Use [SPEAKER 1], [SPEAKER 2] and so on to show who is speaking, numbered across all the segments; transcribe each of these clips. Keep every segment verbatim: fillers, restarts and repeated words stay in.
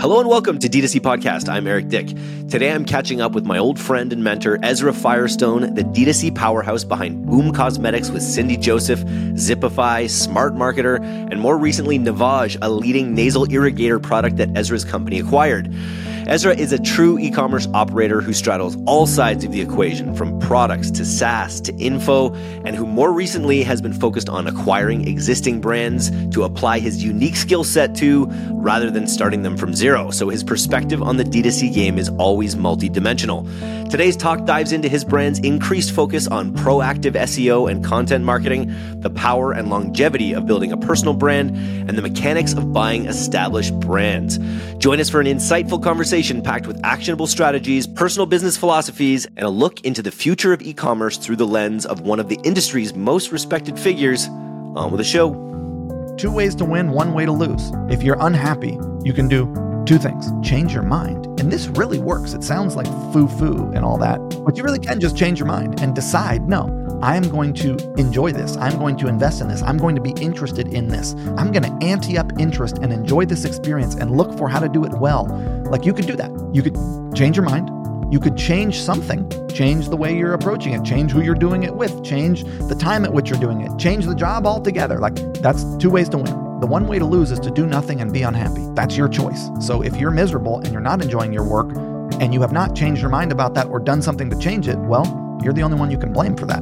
[SPEAKER 1] Hello and welcome to D two C Podcast. I'm Eric Dick. Today I'm catching up with my old friend and mentor, Ezra Firestone, the D two C powerhouse behind Boom Cosmetics with Cindy Joseph, Zipify, Smart Marketer, and more recently Navage, a leading nasal irrigator product that Ezra's company acquired. Ezra is a true e-commerce operator who straddles all sides of the equation, from products to SaaS to info, and who more recently has been focused on acquiring existing brands to apply his unique skill set to, rather than starting them from zero. So his perspective on the D two C game is always multi-dimensional. Today's talk dives into his brand's increased focus on proactive S E O and content marketing, the power and longevity of building a personal brand, and the mechanics of buying established brands. Join us for an insightful conversation packed with actionable strategies, personal business philosophies, and a look into the future of e-commerce through the lens of one of the industry's most respected figures. On with the show.
[SPEAKER 2] Two ways to win, one way to lose. If you're unhappy, you can do two things. Change your mind. And this really works. It sounds like foo-foo and all that, but you really can just change your mind and decide, no, I am going to enjoy this. I'm going to invest in this. I'm going to be interested in this. I'm going to ante up interest and enjoy this experience and look for how to do it well. Like, you could do that. You could change your mind. You could change something, change the way you're approaching it, change who you're doing it with, change the time at which you're doing it, change the job altogether. Like, that's two ways to win. The one way to lose is to do nothing and be unhappy. That's your choice. So if you're miserable and you're not enjoying your work and you have not changed your mind about that or done something to change it, well, you're the only one you can blame for that.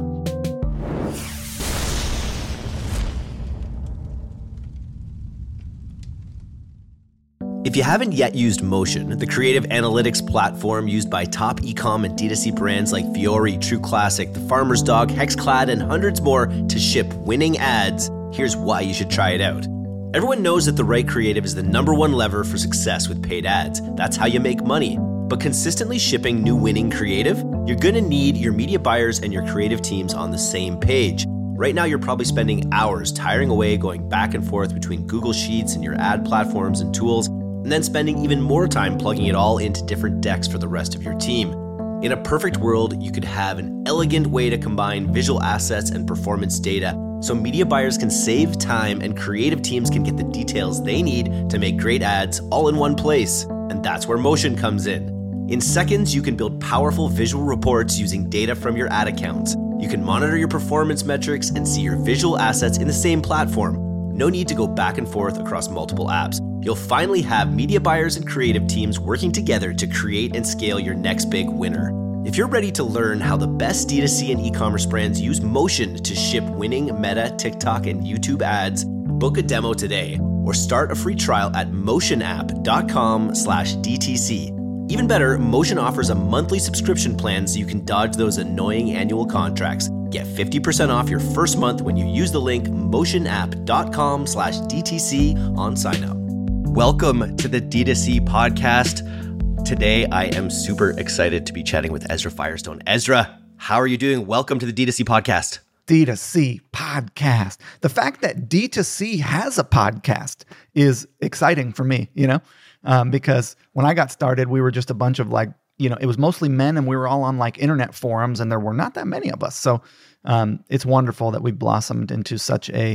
[SPEAKER 1] If you haven't yet used Motion, the creative analytics platform used by top e-com and D two C brands like Fiori, True Classic, The Farmer's Dog, Hexclad, and hundreds more to ship winning ads, here's why you should try it out. Everyone knows that the right creative is the number one lever for success with paid ads. That's how you make money. But consistently shipping new winning creative, you're going to need your media buyers and your creative teams on the same page. Right now, you're probably spending hours tiring away going back and forth between Google Sheets and your ad platforms and tools, and then spending even more time plugging it all into different decks for the rest of your team. In a perfect world, you could have an elegant way to combine visual assets and performance data so media buyers can save time and creative teams can get the details they need to make great ads all in one place. And that's where Motion comes in. In seconds, you can build powerful visual reports using data from your ad accounts. You can monitor your performance metrics and see your visual assets in the same platform. No need to go back and forth across multiple apps. You'll finally have media buyers and creative teams working together to create and scale your next big winner. If you're ready to learn how the best D two C and e-commerce brands use Motion to ship winning Meta, TikTok, and YouTube ads, book a demo today or start a free trial at motionapp.com slash DTC. Even better, Motion offers a monthly subscription plan so you can dodge those annoying annual contracts. Get fifty percent off your first month when you use the link motionapp.com slash DTC on sign up. Welcome to the D two C podcast. Today, I am super excited to be chatting with Ezra Firestone. Ezra, how are you doing? Welcome to the D two C podcast.
[SPEAKER 2] D two C podcast. The fact that D two C has a podcast is exciting for me, you know, um, because when I got started, we were just a bunch of like, you know, it was mostly men and we were all on like internet forums and there were not that many of us. So um, it's wonderful that we blossomed into such a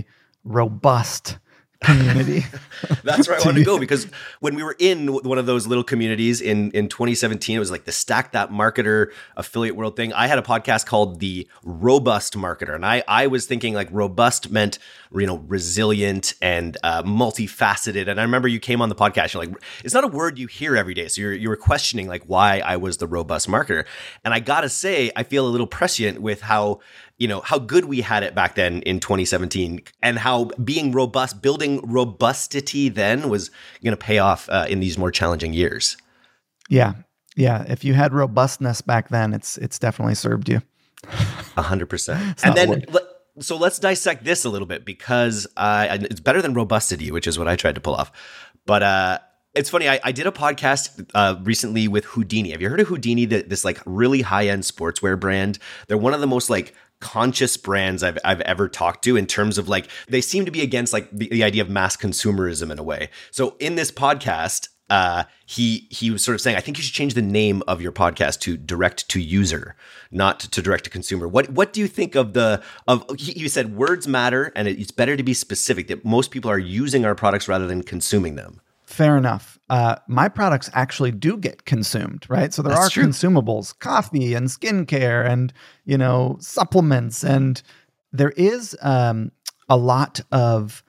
[SPEAKER 2] robust community.
[SPEAKER 1] That's where I wanted to go, because when we were in one of those little communities in, in twenty seventeen, it was like the Stack That Marketer affiliate world thing. I had a podcast called The Robust Marketer. And I, I was thinking like robust meant, you know, resilient and uh, multifaceted. And I remember you came on the podcast, you're like, it's not a word you hear every day. So you're, you were questioning like why I was the robust marketer. And I got to say, I feel a little prescient with how, you know, how good we had it back then in twenty seventeen and how being robust, building robustity then was going to pay off uh, in these more challenging years.
[SPEAKER 2] Yeah. Yeah. If you had robustness back then, it's, it's definitely served you.
[SPEAKER 1] A hundred percent. And then, so let's dissect this a little bit, because uh, it's better than robustity, which is what I tried to pull off. But, uh, it's funny. I, I did a podcast uh, recently with Houdini. Have you heard of Houdini? The, this like really high-end sportswear brand. They're one of the most like conscious brands I've I've ever talked to in terms of like, they seem to be against like the, the idea of mass consumerism in a way. So in this podcast, uh, he he was sort of saying, I think you should change the name of your podcast to Direct to User, not to Direct to Consumer. What what do you think of the of? He, he said words matter, and it's better to be specific. That most people are using our products rather than consuming them.
[SPEAKER 2] Fair enough. uh, my products actually do get consumed, right? So there
[SPEAKER 1] That's
[SPEAKER 2] are
[SPEAKER 1] true.
[SPEAKER 2] consumables, coffee and skincare and, you know, supplements. And there is um, a lot of,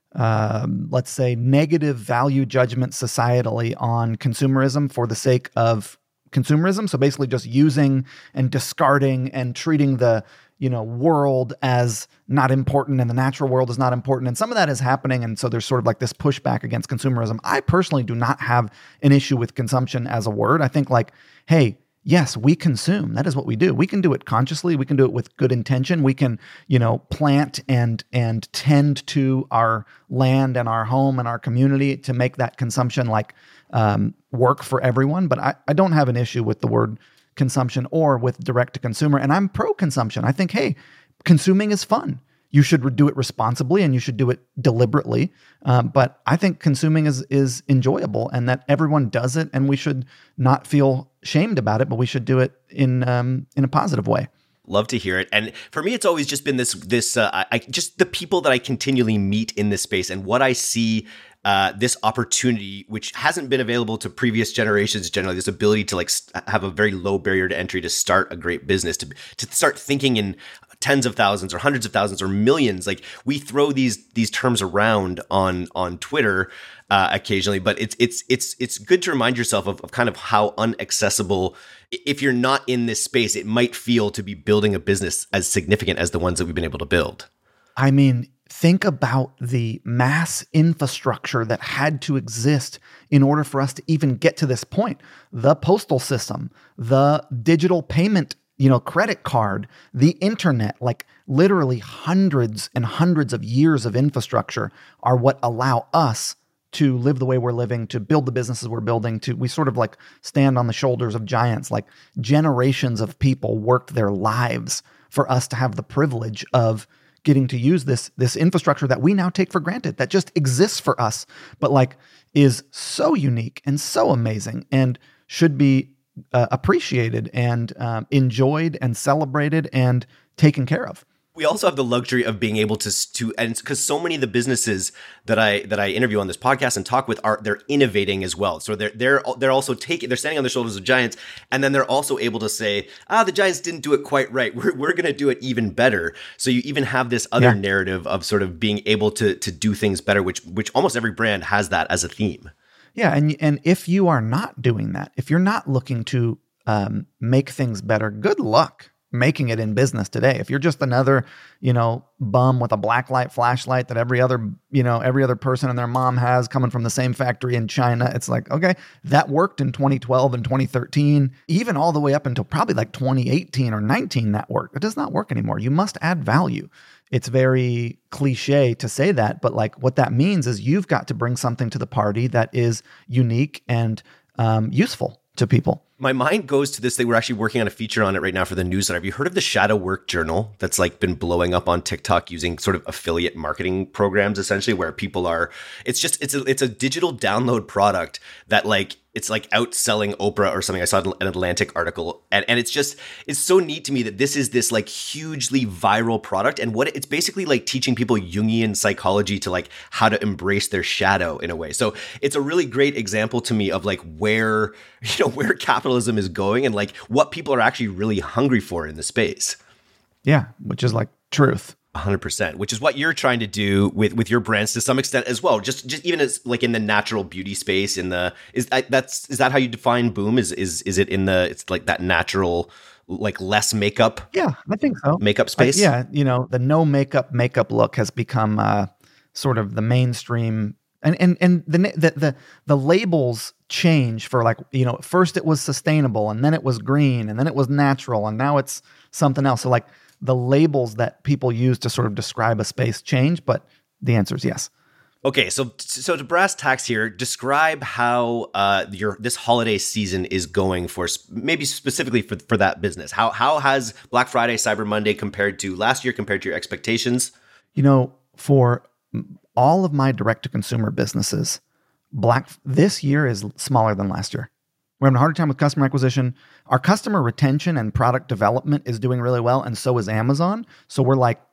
[SPEAKER 2] um, let's say, negative value judgment societally on consumerism for the sake of consumerism. So basically just using and discarding and treating the, you know, world as not important and the natural world is not important. And some of that is happening. And so there's sort of like this pushback against consumerism. I personally do not have an issue with consumption as a word. I think like, hey, yes, we consume. That is what we do. We can do it consciously. We can do it with good intention. We can, you know, plant and and tend to our land and our home and our community to make that consumption like um, work for everyone. But I, I don't have an issue with the word consumption or with direct to consumer. And I'm pro consumption. I think, hey, consuming is fun. You should do it responsibly and you should do it deliberately. Um, but I think consuming is is enjoyable and that everyone does it, and we should not feel shamed about it, but we should do it in um, in a positive way.
[SPEAKER 1] Love to hear it. And for me, it's always just been this, this uh, I, I just the people that I continually meet in this space and what I see uh, this opportunity, which hasn't been available to previous generations generally, this ability to like st- have a very low barrier to entry to start a great business, to to start thinking in tens of thousands or hundreds of thousands or millions. Like we throw these these terms around on on Twitter uh, occasionally, but it's it's it's it's good to remind yourself of, of kind of how unaccessible, if you're not in this space, it might feel to be building a business as significant as the ones that we've been able to build.
[SPEAKER 2] I mean, think about the mass infrastructure that had to exist in order for us to even get to this point. The postal system, the digital payment, you know, credit card, the internet, like literally hundreds and hundreds of years of infrastructure are what allow us to live the way we're living, to build the businesses we're building, to, we sort of like stand on the shoulders of giants. Like generations of people worked their lives for us to have the privilege of getting to use this, this infrastructure that we now take for granted, that just exists for us, but like is so unique and so amazing and should be uh, appreciated and um, enjoyed and celebrated and taken care of.
[SPEAKER 1] We also have the luxury of being able to, to and because so many of the businesses that I that I interview on this podcast and talk with are they're innovating as well. So they're they're they're also taking they're standing on the shoulders of giants, and then they're also able to say, ah, the giants didn't do it quite right. We're we're going to do it even better. So you even have this other yeah. narrative of sort of being able to to do things better, which which almost every brand has that as a theme.
[SPEAKER 2] Yeah, and and if you are not doing that, if you're not looking to um, make things better, good luck making it in business today. If you're just another, you know, bum with a blacklight flashlight that every other, you know, every other person and their mom has coming from the same factory in China, it's like, okay, that worked in twenty twelve and twenty thirteen, even all the way up until probably like twenty eighteen or nineteen that worked. It does not work anymore. You must add value. It's very cliche to say that, but like what that means is you've got to bring something to the party that is unique and um, useful to people.
[SPEAKER 1] My mind goes to this thing. We're actually working on a feature on it right now for the newsletter. Have you heard of the Shadow Work Journal that's like been blowing up on TikTok using sort of affiliate marketing programs, essentially, where people are, it's just, it's a, it's a digital download product that like, it's like outselling Oprah or something. I saw an Atlantic article and, and it's just, it's so neat to me that this is this like hugely viral product. And what it's basically like teaching people Jungian psychology to like how to embrace their shadow in a way. So it's a really great example to me of like where, you know, where capitalism is going and like what people are actually really hungry for in the space.
[SPEAKER 2] Yeah. Which is like truth.
[SPEAKER 1] one hundred percent, which is what you're trying to do with, with your brands to some extent as well. Just just even as like in the natural beauty space, in the is that that's is that how you define Boom? Is is is it in the it's like that natural like less makeup?
[SPEAKER 2] Yeah, I think so.
[SPEAKER 1] Makeup space.
[SPEAKER 2] I, yeah, you know, the no makeup makeup look has become uh, sort of the mainstream, and and and the the the the labels change for like, you know, first it was sustainable and then it was green and then it was natural and now it's something else. So like the labels that people use to sort of describe a space change, but the answer is yes.
[SPEAKER 1] Okay, so so to brass tacks here, describe how uh, your this holiday season is going for maybe specifically for for that business. How how has Black Friday, Cyber Monday compared to last year, compared to your expectations?
[SPEAKER 2] You know, for all of my direct to consumer businesses, Black this year is smaller than last year. We're having a harder time with customer acquisition. Our customer retention and product development is doing really well, and so is Amazon. So we're like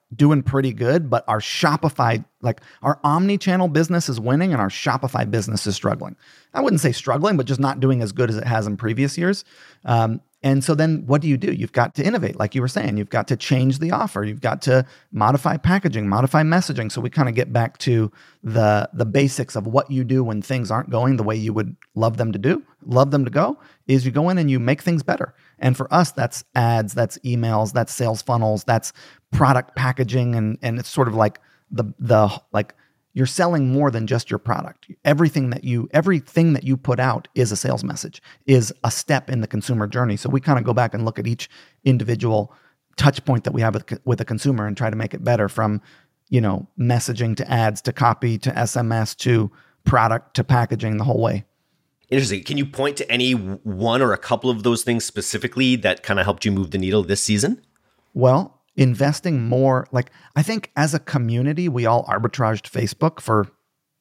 [SPEAKER 2] doing pretty good, but our Shopify, like our omni-channel business is winning and our Shopify business is struggling. I wouldn't say struggling, but just not doing as good as it has in previous years. Um, and so then what do you do? You've got to innovate. Like you were saying, you've got to change the offer. You've got to modify packaging, modify messaging. So we kind of get back to the, the basics of what you do when things aren't going the way you would love them to do, love them to go, is you go in and you make things better. And for us, that's ads, that's emails, that's sales funnels, that's product packaging. And, and it's sort of like the, the, like you're selling more than just your product. Everything that you, everything that you put out is a sales message, is a step in the consumer journey. So we kind of go back and look at each individual touch point that we have with, with a consumer and try to make it better, from, you know, messaging to ads to copy to S M S to product to packaging, the whole way.
[SPEAKER 1] Interesting. Can you point to any one or a couple of those things specifically that kind of helped you move the needle this season?
[SPEAKER 2] Well, investing more, like I think as a community, we all arbitraged Facebook for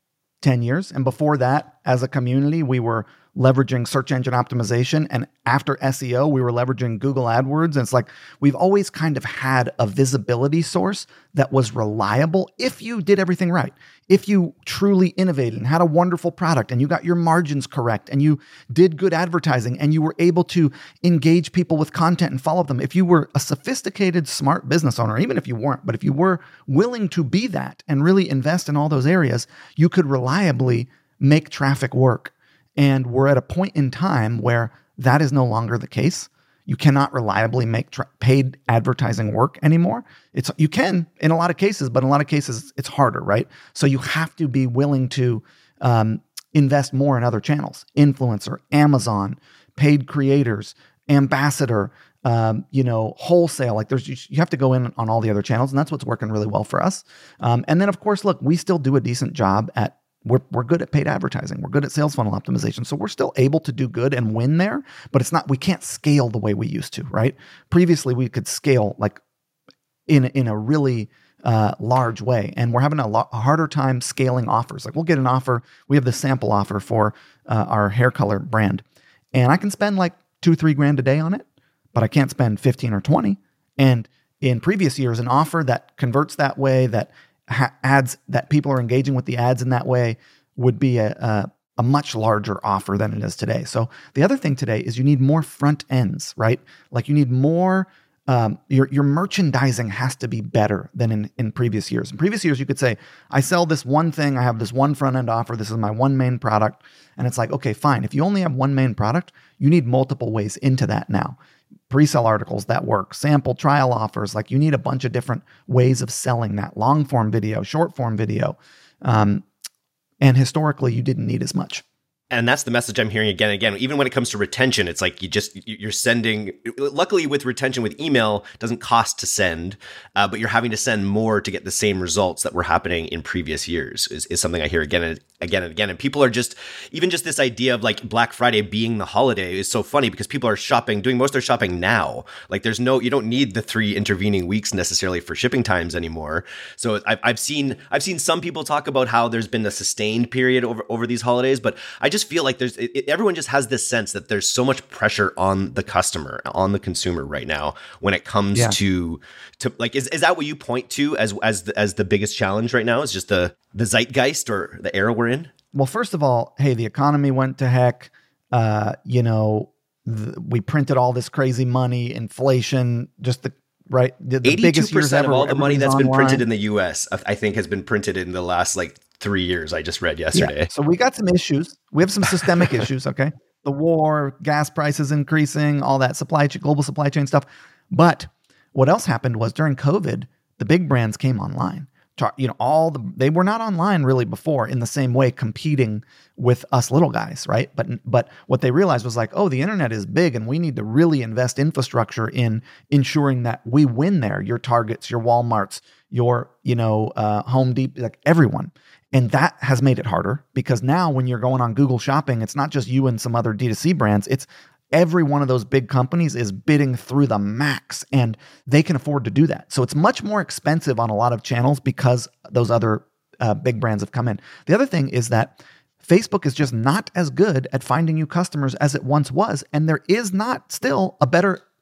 [SPEAKER 2] ten years. And before that, as a community, we were leveraging search engine optimization. And after S E O, we were leveraging Google AdWords. And it's like, we've always kind of had a visibility source that was reliable if you did everything right. If you truly innovated and had a wonderful product and you got your margins correct and you did good advertising and you were able to engage people with content and follow them. If you were a sophisticated, smart business owner, even if you weren't, but if you were willing to be that and really invest in all those areas, you could reliably make traffic work. And we're at a point in time where that is no longer the case. You cannot reliably make tra- paid advertising work anymore. It's you can in a lot of cases, but in a lot of cases it's harder, right? So you have to be willing to um, invest more in other channels: influencer, Amazon, paid creators, ambassador, um, you know, wholesale. Like there's you, you have to go in on all the other channels, and that's what's working really well for us. Um, and then of course, look, we still do a decent job at. We're, we're good at paid advertising. We're good at sales funnel optimization. So we're still able to do good and win there, but it's not, we can't scale the way we used to, right? Previously we could scale like in, in a really uh, large way. And we're having a, lot, a harder time scaling offers. Like we'll get an offer. We have this sample offer for uh, our hair color brand. And I can spend like two, three grand a day on it, but I can't spend fifteen or twenty. And in previous years, an offer that converts that way, that Ha- ads that people are engaging with the ads in that way would be a, a a much larger offer than it is today. So the other thing today is you need more front ends, right? Like you need more, um, your, your merchandising has to be better than in, in previous years. In previous years, you could say, I sell this one thing, I have this one front end offer, this is my one main product. And it's like, okay, fine. If you only have one main product, you need multiple ways into that now. Pre-sale articles that work, sample trial offers, like you need a bunch of different ways of selling that, long form video, short form video. Um, and historically, you didn't need as much.
[SPEAKER 1] And that's the message I'm hearing again and again. Even when it comes to retention, it's like you just, you're sending, luckily with retention with email, it doesn't cost to send, uh, but you're having to send more to get the same results that were happening in previous years is, is something I hear again and again and again. And people are just, even just this idea of like Black Friday being the holiday is so funny because people are shopping, doing most of their shopping now. Like there's no, you don't need the three intervening weeks necessarily for shipping times anymore. So I've, I've seen, I've seen some people talk about how there's been a sustained period over, over these holidays, but I just feel like there's it, it, everyone just has this sense that there's so much pressure on the customer, on the consumer right now when it comes yeah. to to like is, is that what you point to as as the, as the biggest challenge right now? Is just the the zeitgeist or the era we're in?
[SPEAKER 2] Well, first of all, hey, the economy went to heck. Uh, you know, th- we printed all this crazy money, inflation, just the right the, the biggest years ever.
[SPEAKER 1] Of all the money that's
[SPEAKER 2] online.
[SPEAKER 1] been printed in the U S, I think, has been printed in the last like three years. I just read yesterday.
[SPEAKER 2] Yeah. So we got some issues. We have some systemic issues. Okay. The war, gas prices increasing, all that supply chain, global supply chain stuff. But what else happened was during COVID, the big brands came online. You know, all the, they were not online really before in the same way competing with us little guys. Right. But, but what they realized was like, oh, the internet is big and we need to really invest infrastructure in ensuring that we win there. Your Targets, your Walmarts, your, you know, uh, Home Depot, like everyone. And that has made it harder because now when you're going on Google Shopping, it's not just you and some other D two C brands. It's every one of those big companies is bidding through the max and they can afford to do that. So it's much more expensive on a lot of channels because those other uh, big brands have come in. The other thing is that Facebook is just not as good at finding new customers as it once was. And there is not still a better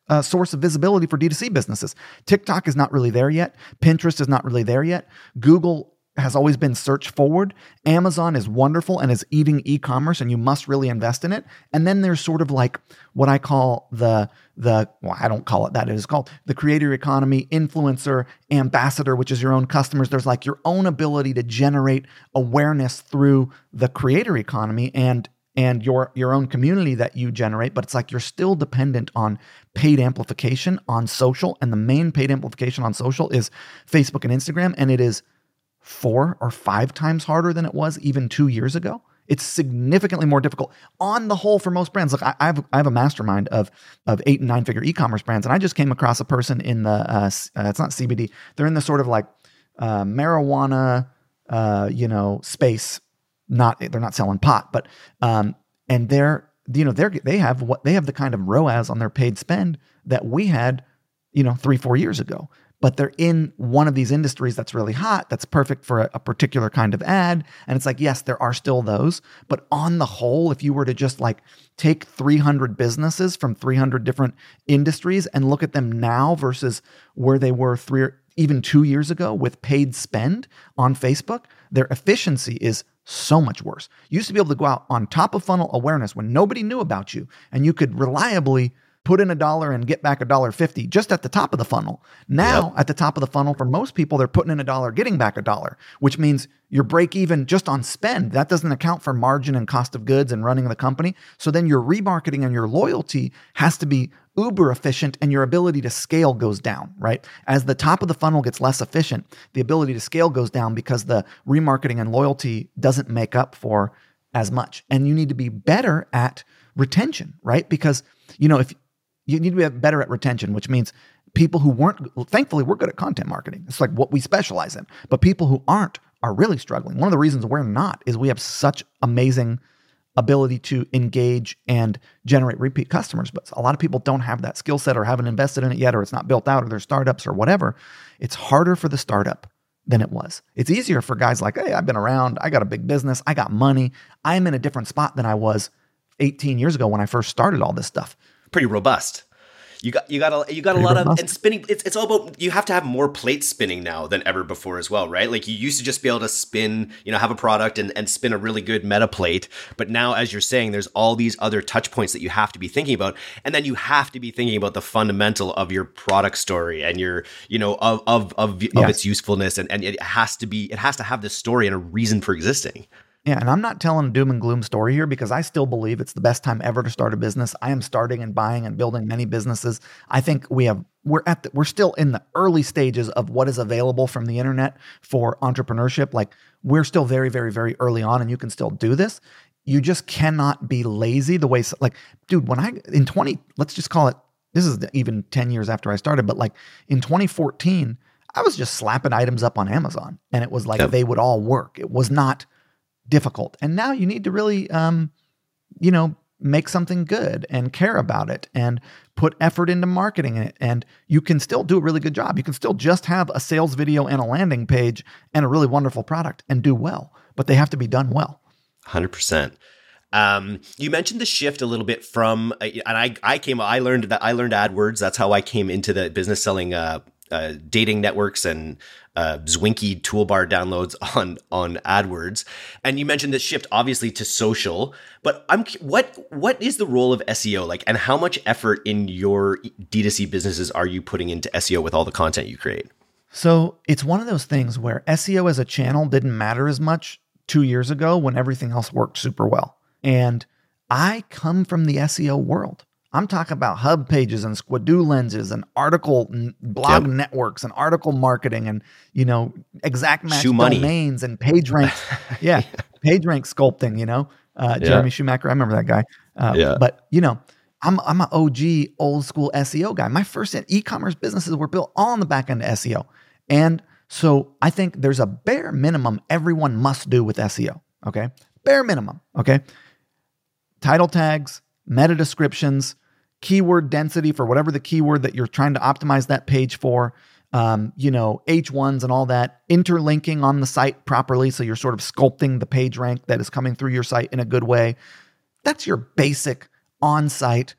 [SPEAKER 2] uh, source of visibility for D two C businesses. TikTok is not really there yet. Pinterest is not really there yet. Google has always been search forward. Amazon is wonderful and is eating e-commerce, and you must really invest in it. And then there's sort of like what I call the, the well, I don't call it that. It is called the creator economy, influencer, ambassador, which is your own customers. There's like your own ability to generate awareness through the creator economy and and your, your own community that you generate, but it's like you're still dependent on paid amplification on social. And the main paid amplification on social is Facebook and Instagram. And it is four or five times harder than it was even two years ago. It's significantly more difficult on the whole for most brands. Look, I, I have I have a mastermind of of eight and nine figure e-commerce brands, and I just came across a person in the uh, uh, it's not C B D. They're in the sort of like uh, marijuana, uh, you know, space. Not they're not selling pot, but um, and they're you know they're they have what they have the kind of R O A S on their paid spend that we had, you know, three four years ago. But they're in one of these industries that's really hot, that's perfect for a, a particular kind of ad. And it's like, yes, there are still those. But on the whole, if you were to just like take three hundred businesses from three hundred different industries and look at them now versus where they were three or even two years ago with paid spend on Facebook, their efficiency is so much worse. You used to be able to go out on top of funnel awareness when nobody knew about you, and you could reliably put in a dollar and get back a dollar fifty just at the top of the funnel. Now, yep. At the top of the funnel, for most people, they're putting in a dollar, getting back a dollar, which means your break even just on spend. That doesn't account for margin and cost of goods and running the company. So then your remarketing and your loyalty has to be uber efficient, and your ability to scale goes down, right? As the top of the funnel gets less efficient, the ability to scale goes down because the remarketing and loyalty doesn't make up for as much. And you need to be better at retention, right? Because, you know, if you need to be better at retention, which means people who weren't, thankfully, we're good at content marketing. It's like what we specialize in. But people who aren't are really struggling. One of the reasons we're not is we have such amazing ability to engage and generate repeat customers. But a lot of people don't have that skill set or haven't invested in it yet, or it's not built out, or they're startups or whatever. It's harder for the startup than it was. It's easier for guys like, hey, I've been around. I got a big business. I got money. I'm in a different spot than I was eighteen years ago when I first started all this stuff.
[SPEAKER 1] Pretty robust. You got you got a you got Pretty a lot robust. of and spinning. It's it's all about, you have to have more plates spinning now than ever before as well, right? Like you used to just be able to spin, you know, have a product and, and spin a really good meta plate. But now, as you're saying, there's all these other touch points that you have to be thinking about, and then you have to be thinking about the fundamental of your product story and your, you know, of of of, yes. of its usefulness, and, and it has to be it has to have this story and a reason for existing.
[SPEAKER 2] Yeah, and I'm not telling a doom and gloom story here because I still believe it's the best time ever to start a business. I am starting and buying and building many businesses. I think we have we're at the, we're still in the early stages of what is available from the internet for entrepreneurship. Like we're still very, very, very early on, and you can still do this. You just cannot be lazy the way like, dude, when I in twenty, let's just call it, this is even ten years after I started, but like in twenty fourteen, I was just slapping items up on Amazon, and it was like yep. they would all work. It was not difficult. And now you need to really, um, you know, make something good and care about it and put effort into marketing it. And you can still do a really good job. You can still just have a sales video and a landing page and a really wonderful product and do well, but they have to be done well.
[SPEAKER 1] one hundred percent. Um, you mentioned the shift a little bit from, uh, and I, I came, I learned that I learned AdWords. That's how I came into the business selling, uh, uh, dating networks and, uh, Zwinky toolbar downloads on, on AdWords. And you mentioned this shift obviously to social, but I'm, what, what is the role of S E O like, and how much effort in your D two C businesses are you putting into S E O with all the content you create?
[SPEAKER 2] So it's one of those things where S E O as a channel didn't matter as much two years ago when everything else worked super well. And I come from the S E O world. I'm talking about hub pages and Squidoo lenses and article blog yep. networks and article marketing and, you know, exact match domains and page rank. Yeah. Page rank sculpting, you know, uh, yeah. Jeremy Schumacher. I remember that guy. Uh, yeah. But, you know, I'm, I'm an O G old school S E O guy. My first e-commerce businesses were built all on the back end of S E O. And so I think there's a bare minimum everyone must do with S E O. Okay. Bare minimum. Okay. Title tags, meta descriptions, keyword density for whatever the keyword that you're trying to optimize that page for, um, you know, H ones and all that, interlinking on the site properly. So you're sort of sculpting the page rank that is coming through your site in a good way. That's your basic on-site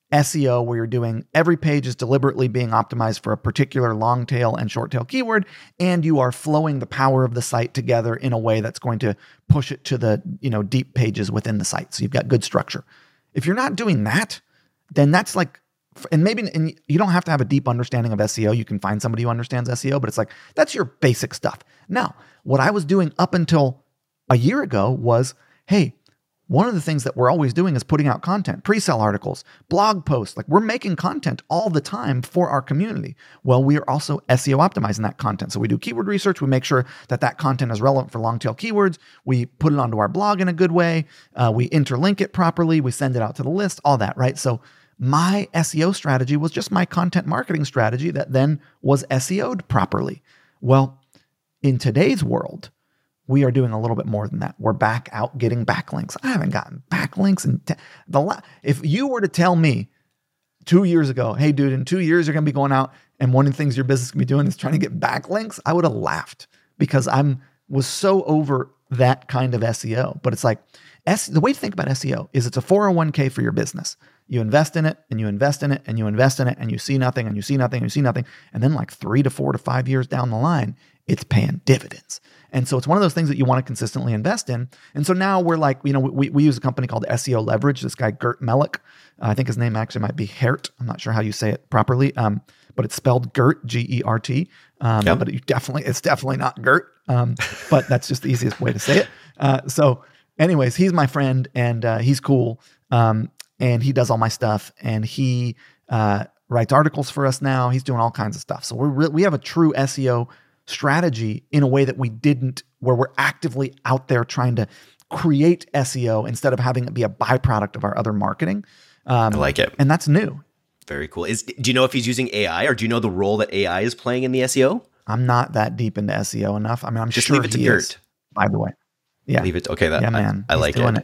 [SPEAKER 2] S E O where you're doing every page is deliberately being optimized for a particular long tail and short tail keyword, and you are flowing the power of the site together in a way that's going to push it to the, you know, deep pages within the site. So you've got good structure. If you're not doing that, then that's like, and maybe and you don't have to have a deep understanding of S E O. You can find somebody who understands S E O, but it's like, that's your basic stuff. Now, what I was doing up until a year ago was, hey, one of the things that we're always doing is putting out content, pre-sale articles, blog posts. Like we're making content all the time for our community. Well, we are also S E O optimizing that content. So we do keyword research. We make sure that that content is relevant for long tail keywords. We put it onto our blog in a good way. Uh, we interlink it properly. We send it out to the list, all that, right? So my S E O strategy was just my content marketing strategy that then was S E O'd properly. Well, in today's world, we are doing a little bit more than that. We're back out getting backlinks. I haven't gotten backlinks in te- the la- if you were to tell me two years ago, hey dude, in two years you're going to be going out and one of the things your business can be doing is trying to get backlinks, I would have laughed because I'm was so over that kind of S E O. But it's like S, the way to think about S E O is it's a four oh one k for your business. You invest in it and you invest in it and you invest in it and you see nothing and you see nothing and you see nothing. And then like three to four to five years down the line, it's paying dividends. And so it's one of those things that you want to consistently invest in. And so now we're like, you know, we, we use a company called S E O Leverage. This guy, Gert Mellick, uh, I think his name actually might be Hert. I'm not sure how you say it properly, um, but it's spelled Gert, G E R T. Um, yep. But you definitely, it's definitely not Gert. Um, but that's just the easiest way to say it. Uh, so anyways, he's my friend and uh, he's cool. Um, and he does all my stuff and he uh, writes articles for us now. He's doing all kinds of stuff. So we're re- we have a true S E O strategy in a way that we didn't, where we're actively out there trying to create S E O instead of having it be a byproduct of our other marketing. Um,
[SPEAKER 1] I like it.
[SPEAKER 2] And that's new.
[SPEAKER 1] Very cool. Is, do you know if he's using A I or do you know the role that A I is playing in the S E O?
[SPEAKER 2] I'm not that deep into S E O enough. I mean, I'm
[SPEAKER 1] Just
[SPEAKER 2] sure
[SPEAKER 1] leave it to
[SPEAKER 2] he
[SPEAKER 1] Gert.
[SPEAKER 2] is, by the way. Yeah.
[SPEAKER 1] Leave it. Okay. That,
[SPEAKER 2] yeah, man.
[SPEAKER 1] I, I like it. it.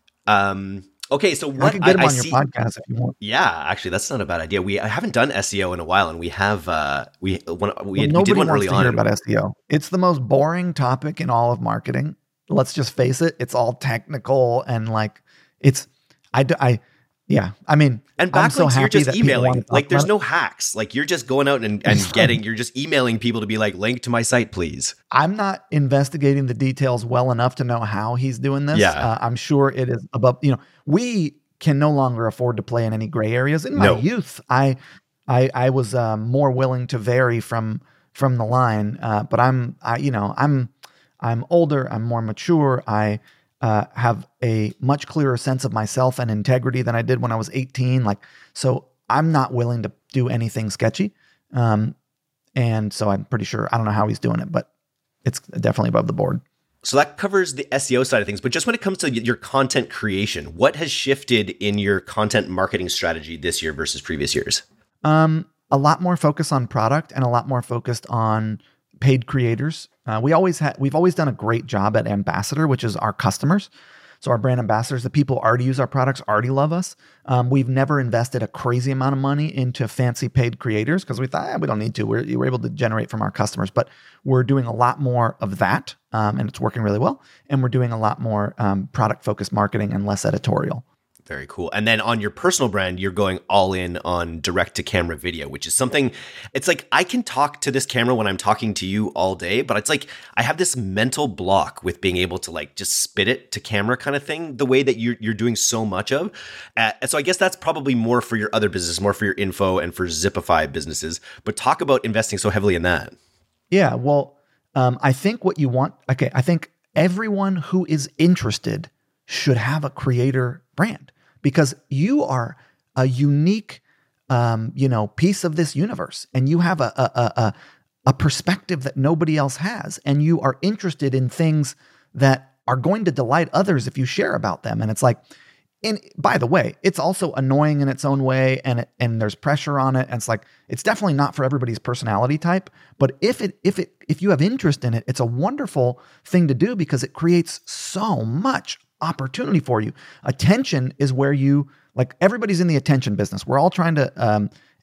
[SPEAKER 2] Um,
[SPEAKER 1] Okay, so what
[SPEAKER 2] I could get him
[SPEAKER 1] I,
[SPEAKER 2] on
[SPEAKER 1] I
[SPEAKER 2] your
[SPEAKER 1] see,
[SPEAKER 2] podcast if you want.
[SPEAKER 1] Yeah, actually, that's not a bad idea. We I haven't done S E O in a while, and we have uh, we when we,
[SPEAKER 2] well,
[SPEAKER 1] had,
[SPEAKER 2] nobody
[SPEAKER 1] we did one
[SPEAKER 2] wants
[SPEAKER 1] early
[SPEAKER 2] to
[SPEAKER 1] on.
[SPEAKER 2] hear about S E O. It's the most boring topic in all of marketing. Let's just face it; it's all technical and like it's. I I yeah. I mean,
[SPEAKER 1] and
[SPEAKER 2] I'm so
[SPEAKER 1] backlinks,
[SPEAKER 2] happy
[SPEAKER 1] you're just
[SPEAKER 2] that
[SPEAKER 1] emailing. Like, there's
[SPEAKER 2] it.
[SPEAKER 1] no hacks. Like, you're just going out and, and getting. You're just emailing people to be like, link to my site, please.
[SPEAKER 2] I'm not investigating the details well enough to know how he's doing this.
[SPEAKER 1] Yeah,
[SPEAKER 2] uh, I'm sure it is above. You know, we can no longer afford to play in any gray areas. In my
[SPEAKER 1] no.
[SPEAKER 2] youth, I, I, I was uh, more willing to vary from from the line. Uh, but I'm, I, you know, I'm, I'm older. I'm more mature. I uh, have a much clearer sense of myself and integrity than I did when I was eighteen. Like, so I'm not willing to do anything sketchy. Um, and so I'm pretty sure, I don't know how he's doing it, but it's definitely above the board.
[SPEAKER 1] So that covers the S E O side of things, but just when it comes to your content creation, what has shifted in your content marketing strategy this year versus previous years?
[SPEAKER 2] Um, a lot more focus on product and a lot more focused on paid creators. Uh, we always had, we've always done a great job at ambassador, which is our customers. So our brand ambassadors, the people who already use our products, already love us. Um, we've never invested a crazy amount of money into fancy paid creators because we thought eh, we don't need to. We're, we're able to generate from our customers, but we're doing a lot more of that, um, and it's working really well. And we're doing a lot more um, product-focused marketing and less editorial.
[SPEAKER 1] Very cool. And then on your personal brand, you're going all in on direct to camera video, which is something, it's like, I can talk to this camera when I'm talking to you all day, but it's like, I have this mental block with being able to like just spit it to camera kind of thing, the way that you're, you're doing so much of. Uh, so I guess that's probably more for your other business, more for your info and for Zipify businesses, but talk about investing so heavily in that.
[SPEAKER 2] Yeah. Well, um, I think what you want, okay. I think everyone who is interested should have a creator brand. Because you are a unique, um, you know, piece of this universe, and you have a, a a a perspective that nobody else has, and you are interested in things that are going to delight others if you share about them. And it's like, and by the way, it's also annoying in its own way, and it, and there's pressure on it, and it's like it's definitely not for everybody's personality type. But if it if it if you have interest in it, it's a wonderful thing to do because it creates so much opportunity for you. Attention is where you, like everybody's in the attention business. We're all trying to um,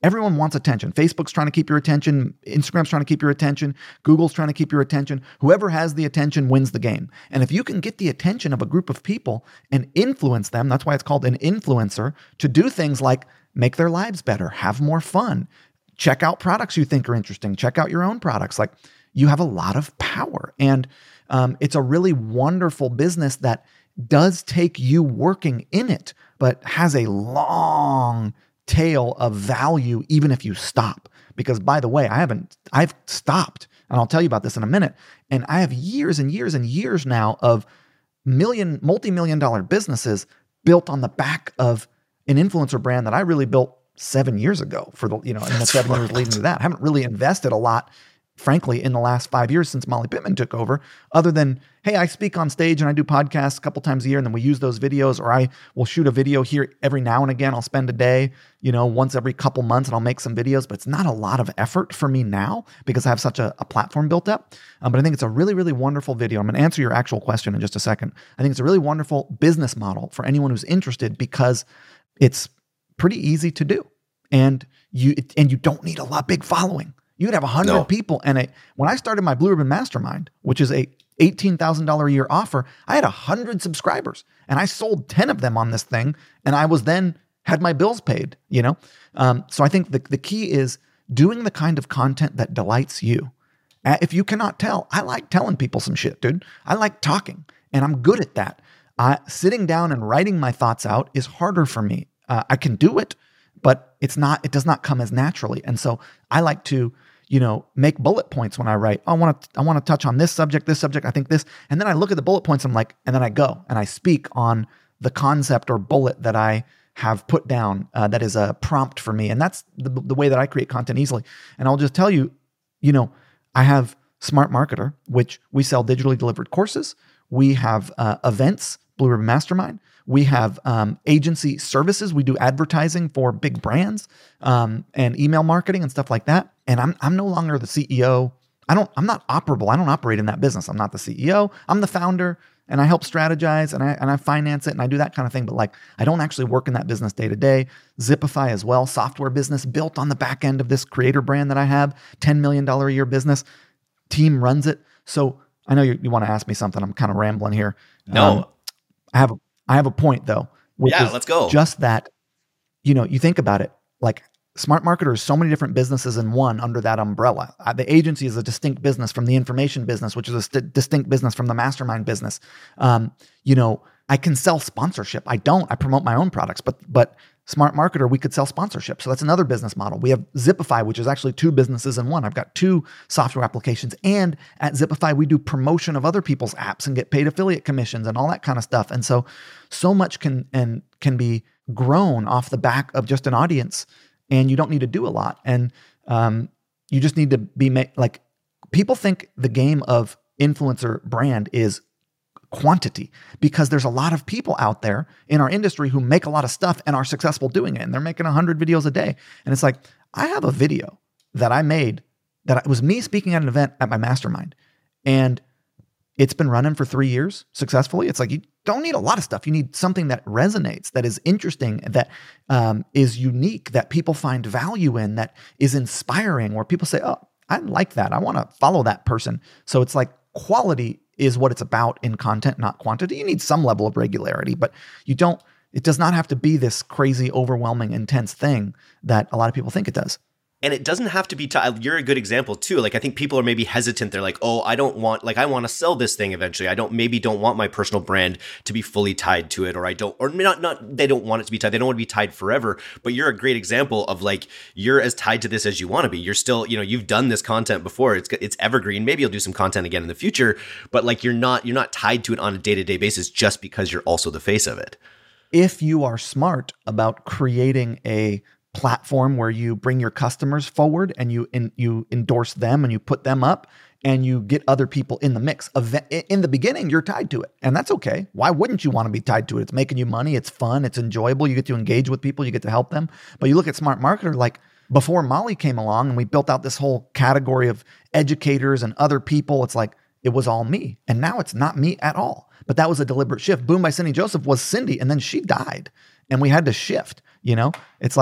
[SPEAKER 2] Everyone wants attention. Facebook's trying to keep your attention. Instagram's trying to keep your attention. Google's trying to keep your attention. Whoever has the attention wins the game. And if you can get the attention of a group of people and influence them, that's why it's called an influencer, to do things like make their lives better, have more fun, check out products you think are interesting, check out your own products. Like, you have a lot of power. And um, it's a really wonderful business that does take you working in it, but has a long tail of value even if you stop. Because by the way, I haven't, I've stopped, and I'll tell you about this in a minute. And I have years and years and years now of million, multi-million dollar businesses built on the back of an influencer brand that I really built seven years ago for the, you know, in the seven years leading to that. I haven't really invested a lot, frankly, in the last five years since Molly Pittman took over, other than, hey, I speak on stage and I do podcasts a couple times a year, and then we use those videos, or I will shoot a video here every now and again. I'll spend a day, you know, once every couple months, and I'll make some videos, but it's not a lot of effort for me now because I have such a, a platform built up. Um, but I think it's a really, really wonderful video. I'm going to answer your actual question in just a second. I think it's a really wonderful business model for anyone who's interested because it's pretty easy to do. And you, and you don't need a lot big following. You could have a hundred no. people. And a, when I started my Blue Ribbon Mastermind, which is a eighteen thousand dollars a year offer, I had a hundred subscribers and I sold ten of them on this thing. And I was then had my bills paid, you know? Um, so I think the, the key is doing the kind of content that delights you. Uh, if you cannot tell, I like telling people some shit, dude. I like talking, and I'm good at that. Uh, sitting down and writing my thoughts out is harder for me. Uh, I can do it, but it's not, it does not come as naturally. And so I like to, you know, make bullet points when I write. I want to, I want to touch on this subject, this subject, I think this. And then I look at the bullet points and I'm like, and then I go and I speak on the concept or bullet that I have put down uh, that is a prompt for me. And that's the, the way that I create content easily. And I'll just tell you, you know, I have Smart Marketer, which we sell digitally delivered courses. We have uh, events, Blue Ribbon Mastermind. We have um, agency services. We do advertising for big brands um, and email marketing and stuff like that. And I'm I'm no longer the C E O. I don't. I'm not operable. I don't operate in that business. I'm not the C E O. I'm the founder, and I help strategize and I and I finance it and I do that kind of thing. But like, I don't actually work in that business day to day. Zipify as well, software business built on the back end of this creator brand that I have. ten million dollars a year business. Team runs it. So I know you, you want to ask me something. I'm kind of rambling here.
[SPEAKER 1] No,
[SPEAKER 2] um, I have a. I have a point though. Which
[SPEAKER 1] yeah,
[SPEAKER 2] is
[SPEAKER 1] let's go.
[SPEAKER 2] Just that, you know, you think about it, like Smart Marketer is so many different businesses in one under that umbrella. Uh, the agency is a distinct business from the information business, which is a st- distinct business from the mastermind business. Um, you know, I can sell sponsorship. I don't. I promote my own products, but but Smart Marketer, we could sell sponsorship. So that's another business model. We have Zipify, which is actually two businesses in one. I've got two software applications. And at Zipify, we do promotion of other people's apps and get paid affiliate commissions and all that kind of stuff. And so, so much can and can be grown off the back of just an audience, and you don't need to do a lot. And um, you just need to be ma- like, people think the game of influencer brand is quantity, because there's a lot of people out there in our industry who make a lot of stuff and are successful doing it. And they're making a hundred videos a day. And it's like, I have a video that I made that was me speaking at an event at my mastermind, and it's been running for three years successfully. It's like, you don't need a lot of stuff. You need something that resonates, that is interesting, that um, is unique, that people find value in, that is inspiring, where people say, oh, I like that. I want to follow that person. So it's like, quality is what it's about in content, not quantity. You need some level of regularity, but you don't, it does not have to be this crazy, overwhelming, intense thing that a lot of people think it does.
[SPEAKER 1] And it doesn't have to be, t- you're a good example too. Like, I think people are maybe hesitant. They're like, oh, I don't want, like, I want to sell this thing eventually. I don't, maybe don't want my personal brand to be fully tied to it, or I don't, or not, not, they don't want it to be tied. They don't want to be tied forever, but you're a great example of like, you're as tied to this as you want to be. You're still, you know, you've done this content before. It's, it's evergreen. Maybe you'll do some content again in the future, but like, you're not, you're not tied to it on a day-to-day basis just because you're also the face of it.
[SPEAKER 2] If you are smart about creating a platform where you bring your customers forward and you in, you endorse them and you put them up and you get other people in the mix. In the beginning, you're tied to it, and that's okay. Why wouldn't you want to be tied to it? It's making you money. It's fun. It's enjoyable. You get to engage with people. You get to help them. But you look at Smart Marketer, like before Molly came along and we built out this whole category of educators and other people, it's like it was all me. And now it's not me at all. But that was a deliberate shift. Boom by Cindy Joseph was Cindy, and then she died and we had to shift. You know, it's like,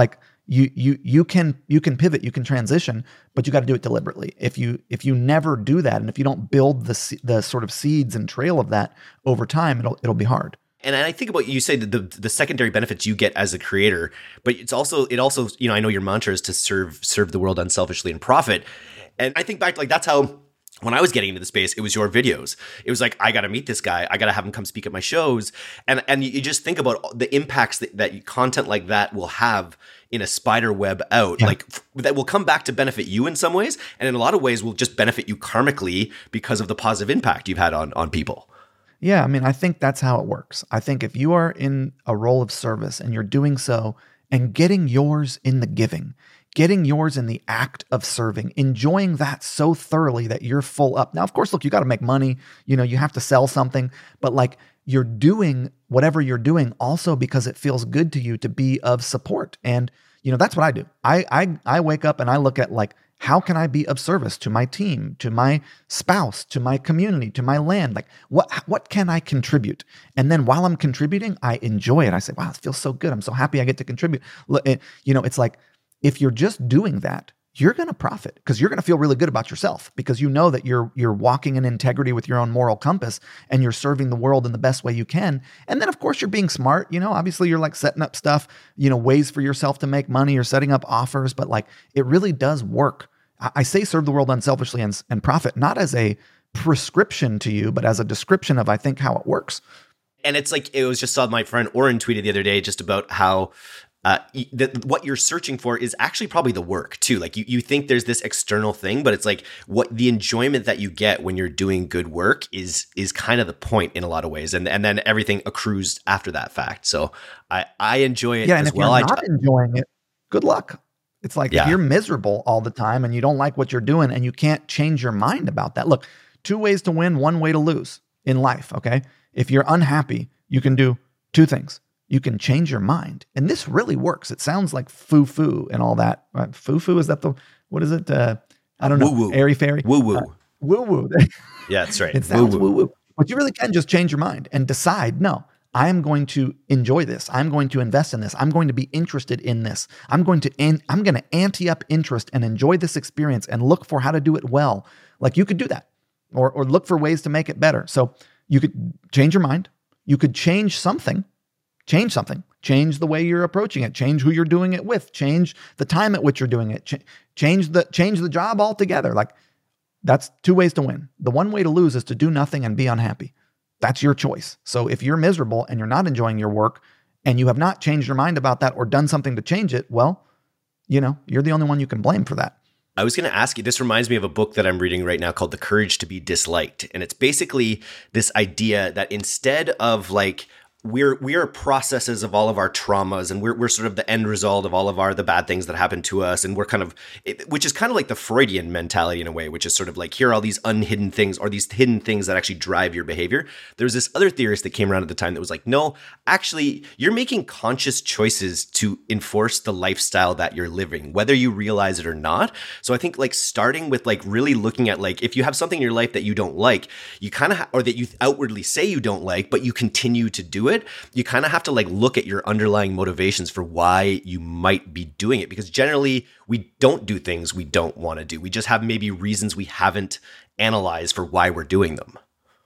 [SPEAKER 2] you you you can you can pivot, you can transition, but you got to do it deliberately. If you if you never do that, and if you don't build the the sort of seeds and trail of that over time, it'll it'll be hard.
[SPEAKER 1] And I think about, you say that the the secondary benefits you get as a creator, but it's also it also you know I know your mantra is to serve serve the world unselfishly and profit, and I think back, like, that's how. When I was getting into the space, it was your videos. It was like, I got to meet this guy. I got to have him come speak at my shows. And and you just think about the impacts that, that content like that will have in a spider web out, yeah. like f- that will come back to benefit you in some ways. And in a lot of ways will just benefit you karmically because of the positive impact you've had on, on people.
[SPEAKER 2] Yeah. I mean, I think that's how it works. I think if you are in a role of service and you're doing so and getting yours in the giving, getting yours in the act of serving, enjoying that so thoroughly that you're full up. Now, of course, look, you got to make money, you know, you have to sell something, but like you're doing whatever you're doing also because it feels good to you to be of support. And, you know, that's what I do. I, I, I wake up and I look at like, how can I be of service to my team, to my spouse, to my community, to my land? Like what, what can I contribute? And then while I'm contributing, I enjoy it. I say, wow, it feels so good. I'm so happy I get to contribute. You know, it's like, if you're just doing that, you're going to profit because you're going to feel really good about yourself because you know that you're you're walking in integrity with your own moral compass and you're serving the world in the best way you can. And then, of course, you're being smart. You know, obviously, you're like setting up stuff, you know, ways for yourself to make money or setting up offers. But like it really does work. I, I say serve the world unselfishly and, and profit, not as a prescription to you, but as a description of, I think, how it works.
[SPEAKER 1] And it's like, it was just saw my friend Oren tweeted the other day just about how Uh, that what you're searching for is actually probably the work too. Like you, you think there's this external thing, but it's like what the enjoyment that you get when you're doing good work is is kind of the point in a lot of ways, and and then everything accrues after that fact. So I I enjoy it
[SPEAKER 2] yeah,
[SPEAKER 1] as
[SPEAKER 2] and if
[SPEAKER 1] well.
[SPEAKER 2] you're not I, enjoying it, good luck. It's like
[SPEAKER 1] yeah.
[SPEAKER 2] if you're miserable all the time and you don't like what you're doing and you can't change your mind about that. Look, two ways to win, one way to lose in life. Okay, if you're unhappy, you can do two things. You can change your mind. And this really works. It sounds like foo-foo and all that. Right? Foo-foo, is that the, what is it? Uh, I don't know.
[SPEAKER 1] Woo-woo.
[SPEAKER 2] Airy-fairy?
[SPEAKER 1] Woo-woo.
[SPEAKER 2] Uh, woo-woo.
[SPEAKER 1] Yeah, that's right.
[SPEAKER 2] It sounds
[SPEAKER 1] woo-woo.
[SPEAKER 2] woo-woo. But you really can just change your mind and decide, no, I am going to enjoy this. I'm going to invest in this. I'm going to be interested in this. I'm going to, an- I'm going to ante up interest and enjoy this experience and look for how to do it well. Like you could do that or, or look for ways to make it better. So you could change your mind. You could change something. Change something, change the way you're approaching it, change who you're doing it with, change the time at which you're doing it, Ch- change the change the job altogether. Like that's two ways to win. The one way to lose is to do nothing and be unhappy. That's your choice. So if you're miserable and you're not enjoying your work and you have not changed your mind about that or done something to change it, well, you know, you're the only one you can blame for that.
[SPEAKER 1] I was going to ask you, this reminds me of a book that I'm reading right now called The Courage to be Disliked. And it's basically this idea that instead of like, We're we are processes of all of our traumas, and we're we're sort of the end result of all of our the bad things that happen to us, and we're kind of, it, which is kind of like the Freudian mentality in a way, which is sort of like here are all these unhidden things or these hidden things that actually drive your behavior. There's this other theorist that came around at the time that was like, no, actually, you're making conscious choices to enforce the lifestyle that you're living, whether you realize it or not. So I think like starting with like really looking at like if you have something in your life that you don't like, you kind of ha- or that you outwardly say you don't like, but you continue to do it. It, you kind of have to like look at your underlying motivations for why you might be doing it, because generally we don't do things we don't want to do. We just have maybe reasons we haven't analyzed for why we're doing them.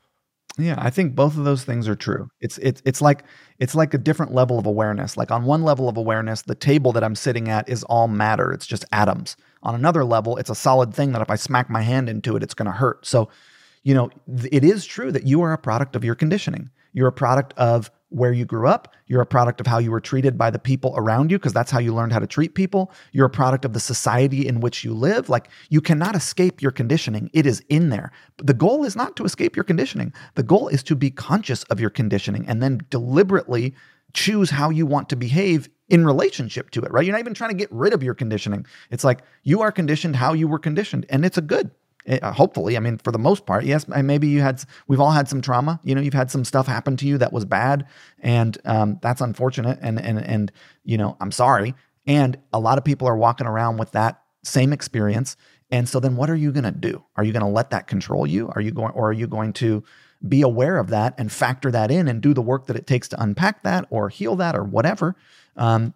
[SPEAKER 2] Yeah, I think both of those things are true. It's it's it's like it's like a different level of awareness. Like on one level of awareness, the table that I'm sitting at is all matter. It's just atoms. On another level, it's a solid thing that if I smack my hand into it, it's going to hurt. So, you know, th- it is true that you are a product of your conditioning. You're a product of where you grew up. You're a product of how you were treated by the people around you, because that's how you learned how to treat people. You're a product of the society in which you live. Like you cannot escape your conditioning. It is in there. But the goal is not to escape your conditioning. The goal is to be conscious of your conditioning and then deliberately choose how you want to behave in relationship to it, right? You're not even trying to get rid of your conditioning. It's like you are conditioned how you were conditioned, and it's a good. Uh, hopefully, I mean, for the most part, yes, maybe you had, we've all had some trauma, you know, you've had some stuff happen to you that was bad, and um, that's unfortunate. And, and, and, you know, I'm sorry. And a lot of people are walking around with that same experience. And so then what are you going to do? Are you going to let that control you? Are you going, or are you going to be aware of that and factor that in and do the work that it takes to unpack that or heal that or whatever? Um,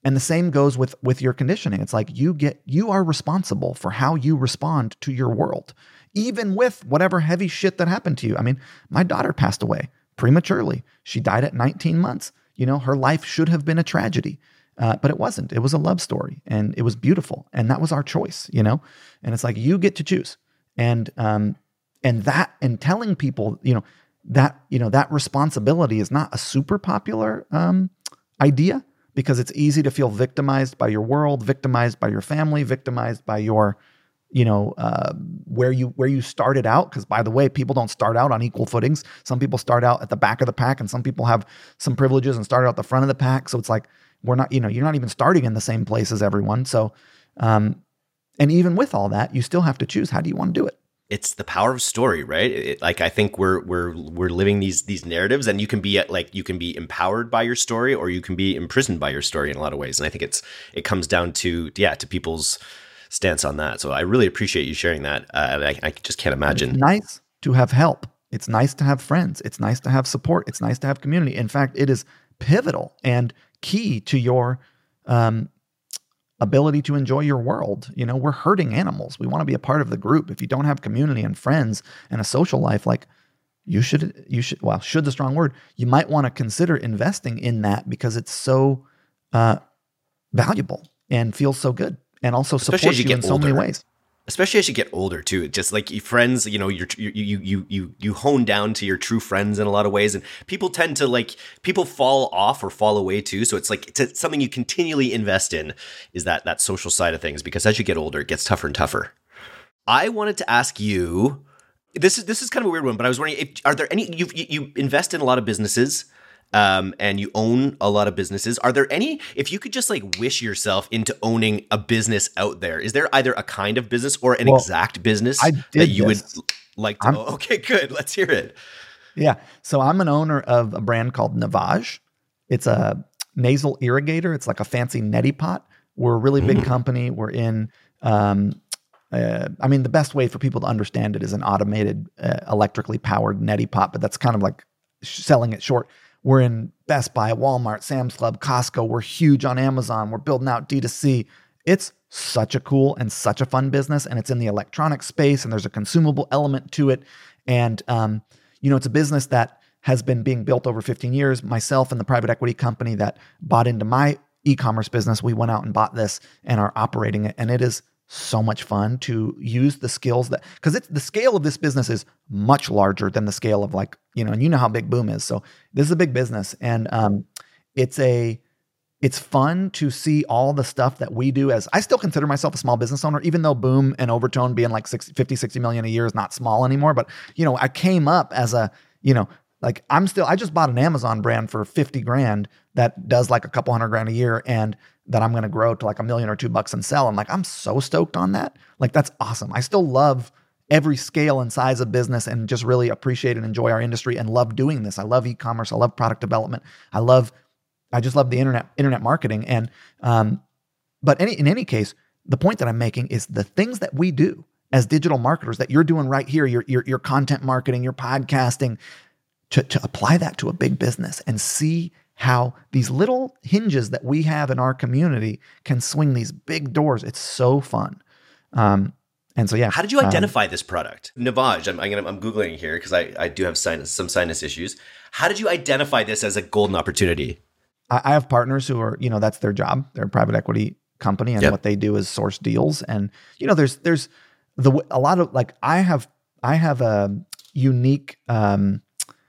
[SPEAKER 2] And the same goes with, with your conditioning. It's like you get, you are responsible for how you respond to your world, even with whatever heavy shit that happened to you. I mean, my daughter passed away prematurely. She died at nineteen months. You know, her life should have been a tragedy, uh, but it wasn't. It was a love story, and it was beautiful. And that was our choice, you know? And it's like, you get to choose. And, um, and that, and telling people, you know, that, you know, that responsibility is not a super popular, um, idea, because it's easy to feel victimized by your world, victimized by your family, victimized by your, you know, uh, where you where you started out. Because by the way, people don't start out on equal footings. Some people start out at the back of the pack, and some people have some privileges and start out at the front of the pack. So it's like, we're not, you know, you're not even starting in the same place as everyone. So, um, and even with all that, you still have to choose, how do you want to do it?
[SPEAKER 1] It's the power of story, right? It, like, I think we're we're we're living these these narratives, and you can be like you can be empowered by your story, or you can be imprisoned by your story in a lot of ways. And I think it's it comes down to yeah to people's stance on that. So I really appreciate you sharing that. Uh, I, I just can't imagine.
[SPEAKER 2] It's nice to have help. It's nice to have friends. It's nice to have support. It's nice to have community. In fact, it is pivotal and key to your um, ability to enjoy your world. You know, we're herding animals. We want to be a part of the group. If you don't have community and friends and a social life, like you should, you should, well, should the strong word, you might want to consider investing in that, because it's so uh, valuable and feels so good, and also supports you, you in so older. many ways.
[SPEAKER 1] Especially as you get older too. Just like your friends, you know, you're, you you you you you hone down to your true friends in a lot of ways, and people tend to like people fall off or fall away too. So it's like it's something you continually invest in, is that that social side of things, because as you get older, it gets tougher and tougher. I wanted to ask you, this is this is kind of a weird one, but I was wondering, if, are there any you you invest in a lot of businesses? Um, and you own a lot of businesses. Are there any, if you could just like wish yourself into owning a business out there, is there either a kind of business or an well, exact business that you this. would like to, oh, okay, good. Let's hear it.
[SPEAKER 2] Yeah. So I'm an owner of a brand called Navage. It's a nasal irrigator. It's like a fancy neti pot. We're a really big mm. company. We're in, um, uh, I mean, the best way for people to understand it is an automated, uh, electrically powered neti pot, but that's kind of like selling it short. We're in Best Buy, Walmart, Sam's Club, Costco. We're huge on Amazon. We're building out D two C. It's such a cool and such a fun business, and it's in the electronic space, and there's a consumable element to it. And, um, you know, it's a business that has been being built over fifteen years. Myself and the private equity company that bought into my e-commerce business, we went out and bought this and are operating it. And it is so much fun to use the skills that, because it's the scale of this business is much larger than the scale of like, you know, and you know how big Boom is. So this is a big business, and um, it's a, it's fun to see all the stuff that we do. As I still consider myself a small business owner, even though Boom and Overtone being like sixty, fifty, sixty million a year is not small anymore. But, you know, I came up as a, you know, like I'm still, I just bought an Amazon brand for fifty grand that does like a couple hundred grand a year, and that I'm going to grow to like a million or two bucks and sell. I'm like, I'm so stoked on that. Like, that's awesome. I still love every scale and size of business, and just really appreciate and enjoy our industry and love doing this. I love e-commerce. I love product development. I love, I just love the internet, internet marketing. And, um, but any, in any case, the point that I'm making is the things that we do as digital marketers that you're doing right here, your, your, your content marketing, your podcasting, to, to apply that to a big business and see how these little hinges that we have in our community can swing these big doors. It's so fun. Um, and so, yeah.
[SPEAKER 1] How did you identify um, this product? Navage, I'm, I'm, gonna, I'm Googling here because I, I do have sinus, some sinus issues. How did you identify this as a golden opportunity?
[SPEAKER 2] I, I have partners who are, you know, that's their job. They're a private equity company, and yep. what they do is source deals. And, you know, there's, there's the, a lot of like, I have, I have a unique, um,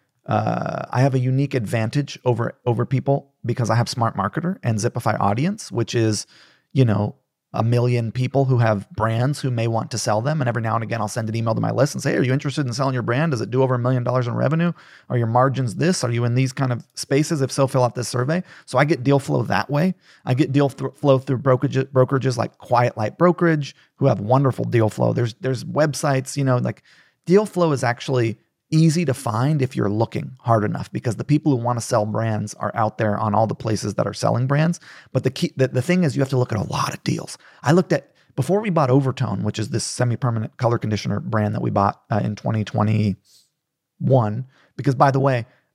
[SPEAKER 2] Uh, I have a unique advantage over over people because I have Smart Marketer and Zipify Audience, which is, you know, a million people who have brands who may want to sell them. And every now and again, I'll send an email to my list and say, hey, are you interested in selling your brand? Does it do over a million dollars in revenue? Are your margins this? Are you in these kind of spaces? If so, fill out this survey. So I get deal flow that way. I get deal th- flow through brokerage, brokerages like Quiet Light Brokerage, who have wonderful deal flow. There's, there's websites, you know, like deal flow is actually easy to find if you're looking hard enough, because the people who want to sell brands are out there on all the places that are selling brands. But the key, the, the thing is, you have to look at a lot of deals. I looked at, before we bought Overtone, which is this semi-permanent color conditioner brand that we bought uh, in twenty twenty-one, because by the way,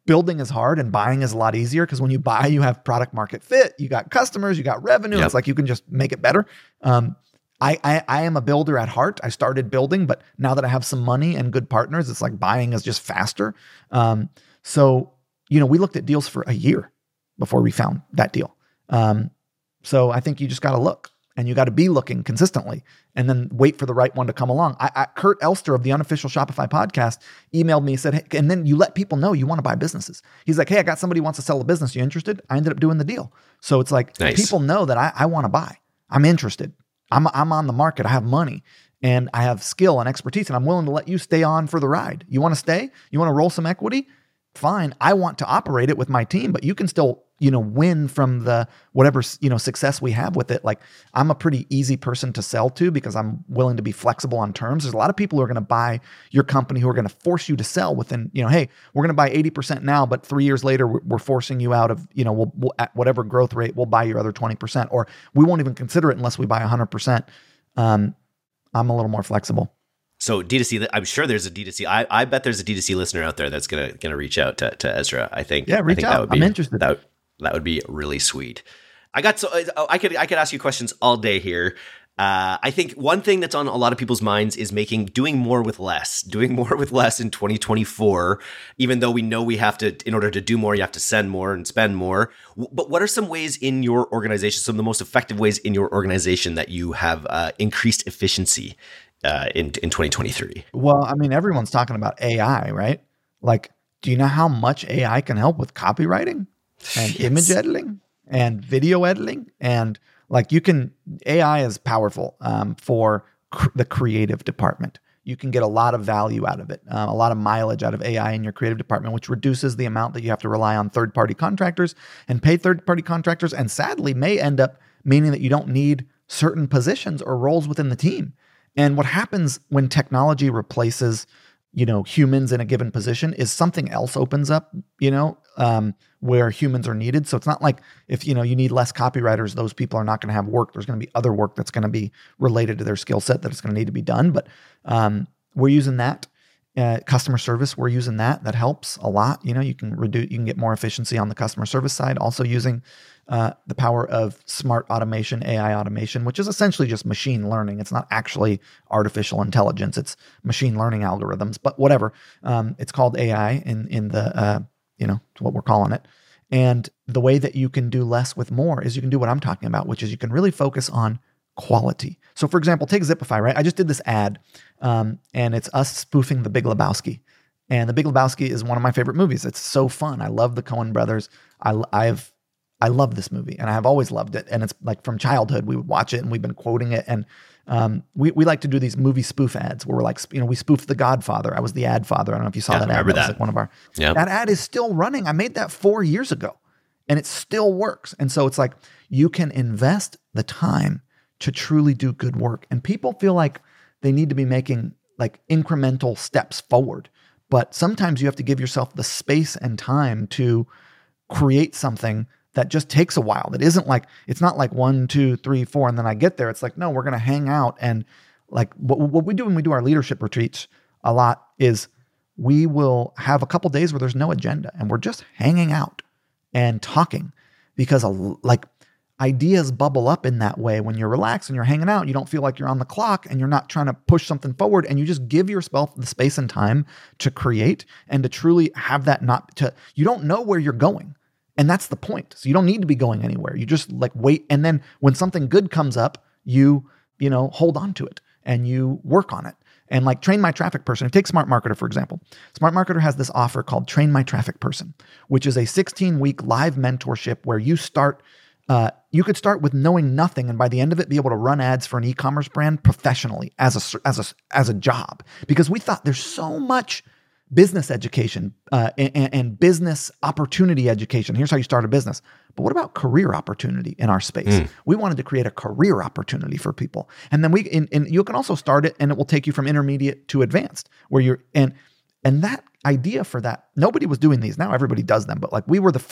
[SPEAKER 2] building is hard and buying is a lot easier because when you buy, you have product market fit, you got customers, you got revenue. Yep. It's like you can just make it better. Um, I, I I am a builder at heart. I started building, but now that I have some money and good partners, it's like buying is just faster. Um, so, you know, we looked at deals for a year before we found that deal. Um, so I think you just got to look. And you got to be looking consistently and then wait for the right one to come along. I, I, Kurt Elster of the Unofficial Shopify podcast emailed me and said, hey, and then you let people know you want to buy businesses. He's like, hey, I got somebody who wants to sell a business. You interested? I ended up doing the deal. So it's like nice. People know that I, I want to buy. I'm interested. I'm, I'm on the market. I have money and I have skill and expertise and I'm willing to let you stay on for the ride. You want to stay? You want to roll some equity? Fine. I want to operate it with my team, but you can still, you know, win from the whatever, you know, success we have with it. Like I'm a pretty easy person to sell to because I'm willing to be flexible on terms. There's a lot of people who are going to buy your company who are going to force you to sell within, you know, hey, we're going to buy eighty percent now, but three years later, we're, we're forcing you out of, you know, we'll, we'll at whatever growth rate, we'll buy your other twenty percent, or we won't even consider it unless we buy one hundred percent. Um, I'm a little more flexible.
[SPEAKER 1] So D two C, I'm sure there's a D two C. I, I bet there's a D two C listener out there that's gonna gonna reach out to, to Ezra. I think.
[SPEAKER 2] Yeah, reach
[SPEAKER 1] I think
[SPEAKER 2] out.
[SPEAKER 1] That would be,
[SPEAKER 2] I'm interested.
[SPEAKER 1] That, that would be really sweet. I got so I could I could ask you questions all day here. Uh, I think one thing that's on a lot of people's minds is making doing more with less, doing more with less in twenty twenty-four. Even though we know we have to, in order to do more, you have to send more and spend more. But what are some ways in your organization, some of the most effective ways in your organization that you have uh, increased efficiency Uh, in in twenty twenty-three?
[SPEAKER 2] Well, I mean, everyone's talking about A I, right? Like, do you know how much A I can help with copywriting and yes. image editing and video editing? And like, you can, A I is powerful um, for cr- the creative department. You can get a lot of value out of it, uh, a lot of mileage out of A I in your creative department, which reduces the amount that you have to rely on third-party contractors and pay third-party contractors, and sadly may end up meaning that you don't need certain positions or roles within the team. And what happens when technology replaces, you know, humans in a given position is something else opens up, you know, um, where humans are needed. So it's not like if, you know, you need less copywriters, those people are not going to have work. There's going to be other work that's going to be related to their skill set that is going to need to be done. But um, we're using that. Uh, customer service, we're using that. That helps a lot. You know, you can reduce, you can get more efficiency on the customer service side. Also using uh, the power of smart automation, A I automation, which is essentially just machine learning. It's not actually artificial intelligence. It's machine learning algorithms, but whatever. Um, it's called A I in in the uh, you know, what we're calling it. And the way that you can do less with more is you can do what I'm talking about, which is you can really focus on quality. So for example, take Zipify, right? I just did this ad um, and it's us spoofing The Big Lebowski. And The Big Lebowski is one of my favorite movies. It's so fun. I love the Coen brothers. I, I've, I love this movie and I have always loved it. And it's like from childhood, we would watch it and we've been quoting it. And um, we, we like to do these movie spoof ads where we're like, you know, we spoofed The Godfather. I was the ad father. I don't know if you saw
[SPEAKER 1] yeah,
[SPEAKER 2] that ad.
[SPEAKER 1] I remember
[SPEAKER 2] that.
[SPEAKER 1] that.
[SPEAKER 2] Was like one of our,
[SPEAKER 1] yeah.
[SPEAKER 2] That ad is still running. I made that four years ago and it still works. And so it's like, you can invest the time to truly do good work. And people feel like they need to be making like incremental steps forward. But sometimes you have to give yourself the space and time to create something that just takes a while. That isn't like, it's not like one, two, three, four, and then I get there. It's like, no, we're going to hang out. And like what, what we do when we do our leadership retreats a lot is we will have a couple days where there's no agenda and we're just hanging out and talking because a, like, ideas bubble up in that way when you're relaxed and you're hanging out. You don't feel like you're on the clock and you're not trying to push something forward, and you just give yourself the space and time to create and to truly have that not to, you don't know where you're going. And that's the point. So you don't need to be going anywhere. You just like wait. And then when something good comes up, you, you know, hold on to it and you work on it. And like Train My Traffic Person, take Smart Marketer, for example. Smart Marketer has this offer called Train My Traffic Person, which is a sixteen week live mentorship where you start Uh, you could start with knowing nothing, and by the end of it, be able to run ads for an e-commerce brand professionally as a as a as a job. Because we thought there's so much business education uh, and, and business opportunity education. Here's how you start a business. But what about career opportunity in our space? Mm. We wanted to create a career opportunity for people, and then we in, in, you can also start it, and it will take you from intermediate to advanced, where you're and and that idea for that, nobody was doing these. Now everybody does them, but like we were the first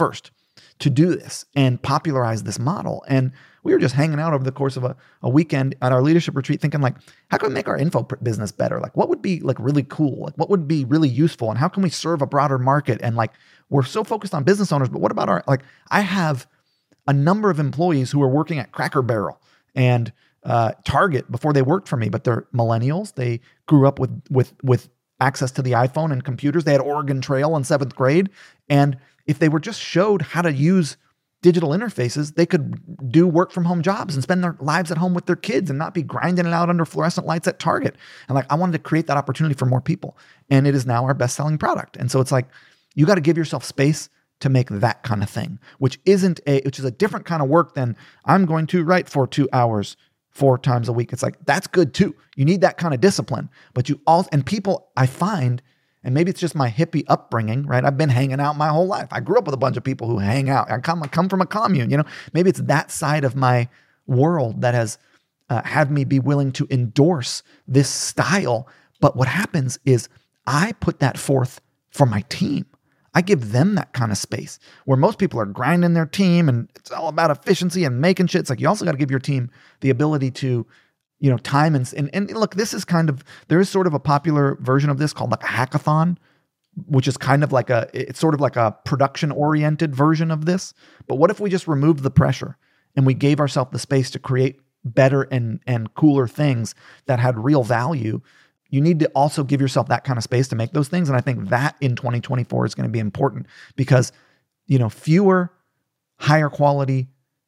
[SPEAKER 2] to do this and popularize this model. And we were just hanging out over the course of a, a weekend at our leadership retreat thinking like, how can we make our info business better? Like what would be like really cool? Like what would be really useful? And how can we serve a broader market? And like, we're so focused on business owners, but what about our, like I have a number of employees who are working at Cracker Barrel and uh, Target before they worked for me, but they're millennials. They grew up with, with, with access to the iPhone and computers. They had Oregon Trail in seventh grade. And if they were just showed how to use digital interfaces, they could do work from home jobs and spend their lives at home with their kids and not be grinding it out under fluorescent lights at Target. And like, I wanted to create that opportunity for more people. And it is now our best selling product. And so it's like, you got to give yourself space to make that kind of thing, which isn't a, which is a different kind of work than I'm going to write for two hours, four times a week. It's like, that's good too. You need that kind of discipline, but you all, and people I find, and maybe it's just my hippie upbringing, right? I've been hanging out my whole life. I grew up with a bunch of people who hang out. I come, I come from a commune, you know, maybe it's that side of my world that has uh, had me be willing to endorse this style. But what happens is I put that forth for my team. I give them that kind of space where most people are grinding their team and it's all about efficiency and making shit. It's like, you also got to give your team the ability to, you know, time and, and, and look, this is kind of, there is sort of a popular version of this called like a hackathon, which is kind of like a, it's sort of like a production oriented version of this. But what if we just removed the pressure and we gave ourselves the space to create better and, and cooler things that had real value? You need to also give yourself that kind of space to make those things. And I think that in twenty twenty-four is going to be important because, you know, fewer higher quality,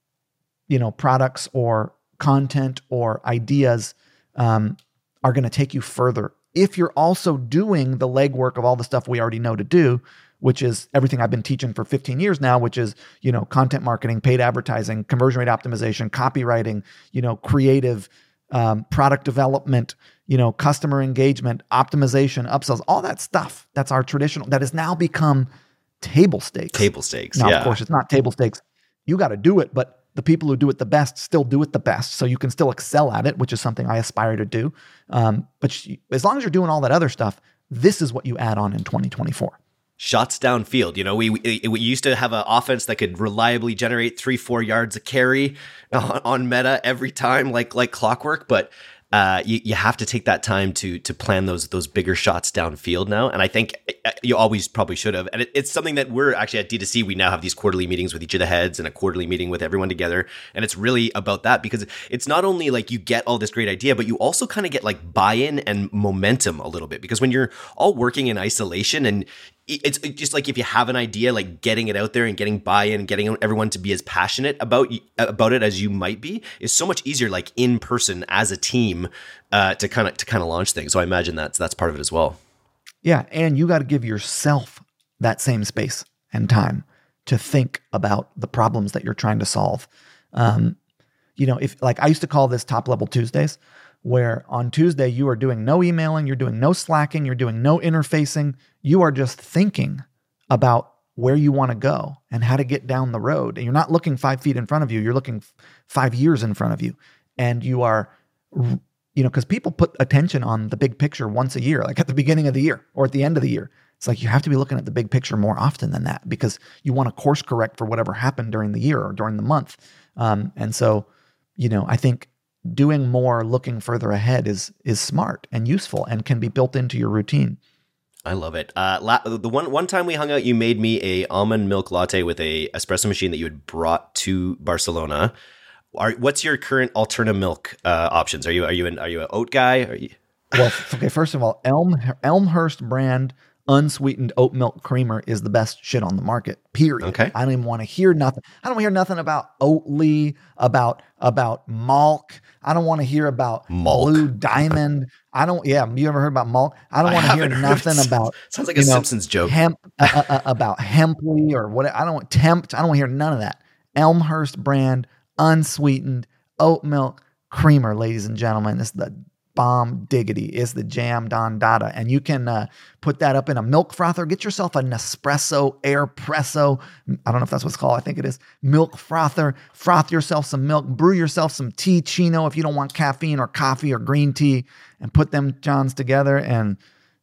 [SPEAKER 2] you know, products or content or ideas um, are going to take you further. If you're also doing the legwork of all the stuff we already know to do, which is everything I've been teaching for fifteen years now, which is, you know, content marketing, paid advertising, conversion rate optimization, copywriting, you know, creative, um, product development, you know, customer engagement, optimization, upsells, all that stuff. That's our traditional, that has now become table stakes.
[SPEAKER 1] Table stakes.
[SPEAKER 2] Now,
[SPEAKER 1] yeah.
[SPEAKER 2] Of course, it's not table stakes. You got to do it, but the people who do it the best still do it the best. So you can still excel at it, which is something I aspire to do. Um, but you, as long as you're doing all that other stuff, this is what you add on in twenty twenty-four.
[SPEAKER 1] Shots downfield. You know, we, we we used to have an offense that could reliably generate three, four yards a carry on, on meta every time, like like clockwork. But uh, you you have to take that time to to plan those those bigger shots downfield now. And I think you always probably should have. And it, it's something that we're actually at D two C. We now have these quarterly meetings with each of the heads and a quarterly meeting with everyone together. And it's really about that because it's not only like you get all this great idea, but you also kind of get like buy-in and momentum a little bit. Because when you're all working in isolation and it's just like if you have an idea, like getting it out there and getting buy-in and getting everyone to be as passionate about about it as you might be is so much easier, like in person as a team, uh, to kind of to kind of launch things. So I imagine that's that's part of it as well.
[SPEAKER 2] Yeah, and you got to give yourself that same space and time to think about the problems that you're trying to solve. Um, you know, if like I used to call this top level Tuesdays, where on Tuesday you are doing no emailing, you're doing no slacking, you're doing no interfacing. You are just thinking about where you want to go and how to get down the road. And you're not looking five feet in front of you. You're looking f- five years in front of you. And you are, you know, because people put attention on the big picture once a year, like at the beginning of the year or at the end of the year. It's like you have to be looking at the big picture more often than that because you want to course correct for whatever happened during the year or during the month. Um, and so, you know, I think doing more, looking further ahead is is smart and useful and can be built into your routine.
[SPEAKER 1] I love it. Uh, la- the one one time we hung out, you made me a almond milk latte with a espresso machine that you had brought to Barcelona. Are, what's your current Alterna milk uh, options? Are you are you an are you an oat guy? Are you...
[SPEAKER 2] Well, okay. First of all, Elm Elmhurst brand unsweetened oat milk creamer is the best shit on the market. Period.
[SPEAKER 1] Okay.
[SPEAKER 2] I don't even want to hear nothing. I don't hear nothing about Oatly, about about Malk. I don't want to hear about
[SPEAKER 1] Malk.
[SPEAKER 2] Blue Diamond. I don't. Yeah, you ever heard about Malk? I don't want to hear nothing about.
[SPEAKER 1] Sounds like a
[SPEAKER 2] know,
[SPEAKER 1] Simpsons joke.
[SPEAKER 2] Hemp uh, uh, about Hemply or what? I don't want Tempt. I don't want to hear none of that. Elmhurst brand unsweetened oat milk creamer, ladies and gentlemen. This is the bomb diggity. Is the jam don dada. And you can uh, put that up in a milk frother. Get yourself a Nespresso Airpresso. I don't know if that's what it's called. I think it is. Milk frother. Froth yourself some milk. Brew yourself some tea chino if you don't want caffeine or coffee or green tea. And put them johns together and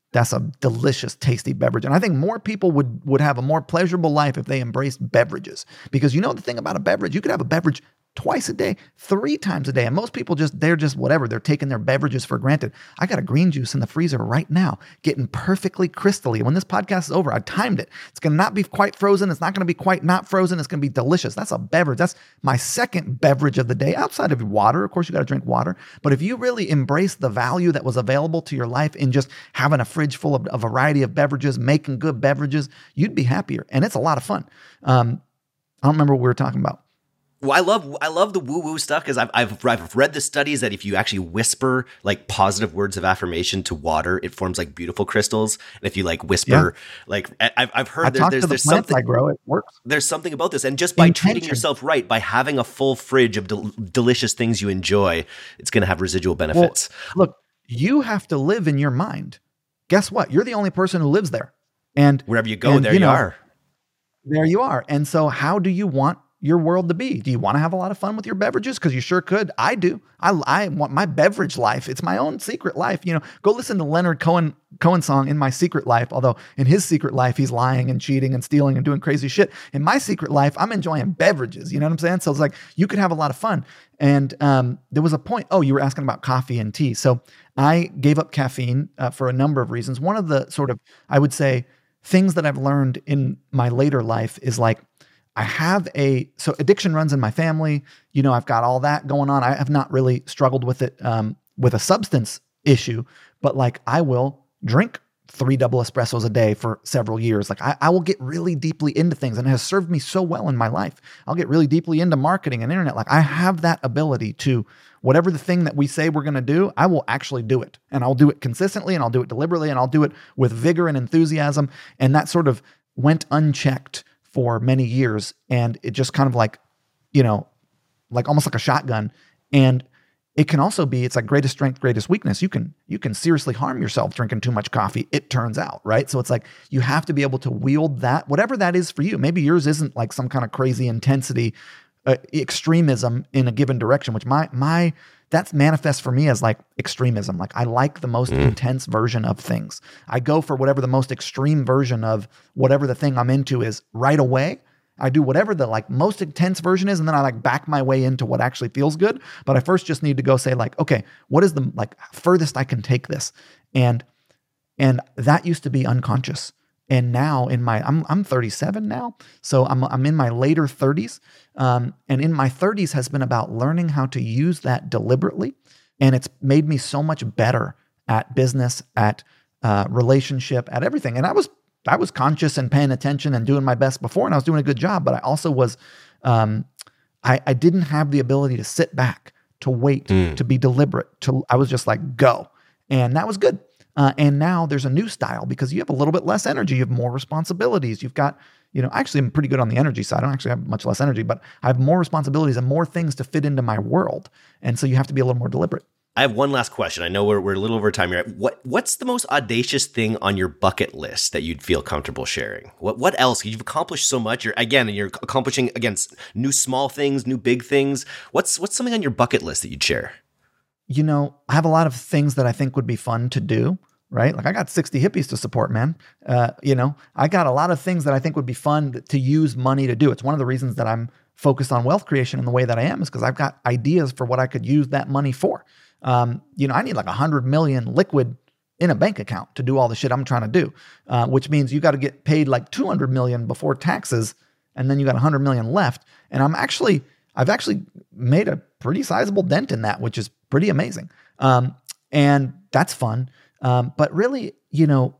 [SPEAKER 2] That's a delicious, tasty beverage. And I think more people would would have a more pleasurable life if they embraced beverages. Because you know the thing about a beverage, you could have a beverage twice a day, three times a day. And most people just, they're just whatever. They're taking their beverages for granted. I got a green juice in the freezer right now, getting perfectly crystally. When this podcast is over, I timed it. It's going to not be quite frozen. It's not going to be quite not frozen. It's going to be delicious. That's a beverage. That's my second beverage of the day outside of water. Of course, you got to drink water. But if you really embrace the value that was available to your life in just having a fridge full of a variety of beverages, making good beverages, you'd be happier. And it's a lot of fun. Um, I don't remember what we were talking about.
[SPEAKER 1] Well, I love I love the woo woo stuff because I've, I've I've read the studies that if you actually whisper like positive words of affirmation to water, it forms like beautiful crystals. And if you like whisper, yeah. like I've I've heard
[SPEAKER 2] I
[SPEAKER 1] there,
[SPEAKER 2] talk
[SPEAKER 1] there's
[SPEAKER 2] to the
[SPEAKER 1] there's
[SPEAKER 2] plants
[SPEAKER 1] something
[SPEAKER 2] I grow, it works.
[SPEAKER 1] There's something about this, and just by
[SPEAKER 2] Intention.
[SPEAKER 1] treating yourself right, by having a full fridge of del- delicious things you enjoy, it's going to have residual benefits.
[SPEAKER 2] Well, look, you have to live in your mind. Guess what? You're the only person who lives there, and
[SPEAKER 1] wherever you go,
[SPEAKER 2] and,
[SPEAKER 1] there
[SPEAKER 2] you,
[SPEAKER 1] you
[SPEAKER 2] know,
[SPEAKER 1] are.
[SPEAKER 2] There you are. And so, how do you want your world to be? Do you want to have a lot of fun with your beverages? Because you sure could. I do. I, I want my beverage life. It's my own secret life. You know, go listen to Leonard Cohen Cohen song "In My Secret Life." Although in his secret life, he's lying and cheating and stealing and doing crazy shit. In my secret life, I'm enjoying beverages. You know what I'm saying? So it's like you could have a lot of fun. And um, there was a point. Oh, you were asking about coffee and tea. So I gave up caffeine uh, for a number of reasons. One of the sort of, I would say, things that I've learned in my later life is like, I have a, so addiction runs in my family. You know, I've got all that going on. I have not really struggled with it um, with a substance issue, but like I will drink three double espressos a day for several years. Like I, I will get really deeply into things, and it has served me so well in my life. I'll get really deeply into marketing and internet. Like I have that ability to, whatever the thing that we say we're going to do, I will actually do it. And I'll do it consistently, and I'll do it deliberately, and I'll do it with vigor and enthusiasm. And that sort of went unchecked for many years. And it just kind of like, you know, like almost like a shotgun. And it can also be, it's like greatest strength, greatest weakness. You can, you can seriously harm yourself drinking too much coffee, it turns out, right? So it's like, you have to be able to wield that, whatever that is for you. Maybe yours isn't like some kind of crazy intensity, uh, extremism in a given direction, which my, my, that's manifest for me as like extremism. Like I like the most mm. intense version of things. I go for whatever the most extreme version of whatever the thing I'm into is right away. I do whatever the like most intense version is, and then I like back my way into what actually feels good. But I first just need to go say like, okay, what is the like furthest I can take this? And and that used to be unconscious. And now in my, I'm I'm thirty-seven now, so I'm I'm in my later thirties, um, and in my thirties has been about learning how to use that deliberately, and it's made me so much better at business, at uh, relationship, at everything. And I was I was conscious and paying attention and doing my best before, and I was doing a good job. But I also was, um, I I didn't have the ability to sit back, to wait, mm. to be deliberate. To I was just like go, and that was good. Uh, and now there's a new style because you have a little bit less energy. You have more responsibilities. You've got, you know, actually I'm pretty good on the energy side. I don't actually have much less energy, but I have more responsibilities and more things to fit into my world. And so you have to be a little more deliberate.
[SPEAKER 1] I have one last question. I know we're we're a little over time here. What what's the most audacious thing on your bucket list that you'd feel comfortable sharing? What what else? You've accomplished so much. You're again, and you're accomplishing against new small things, new big things. What's what's something on your bucket list that you'd share?
[SPEAKER 2] You know, I have a lot of things that I think would be fun to do. Right? Like I got sixty hippies to support, man. Uh, you know, I got a lot of things that I think would be fun to use money to do. It's one of the reasons that I'm focused on wealth creation in the way that I am, is because I've got ideas for what I could use that money for. Um, you know, I need like a hundred million liquid in a bank account to do all the shit I'm trying to do, uh, which means you got to get paid like two hundred million before taxes. And then you got a hundred million left. And I'm actually, I've actually made a pretty sizable dent in that, which is pretty amazing. Um, and that's fun. Um, but really, you know,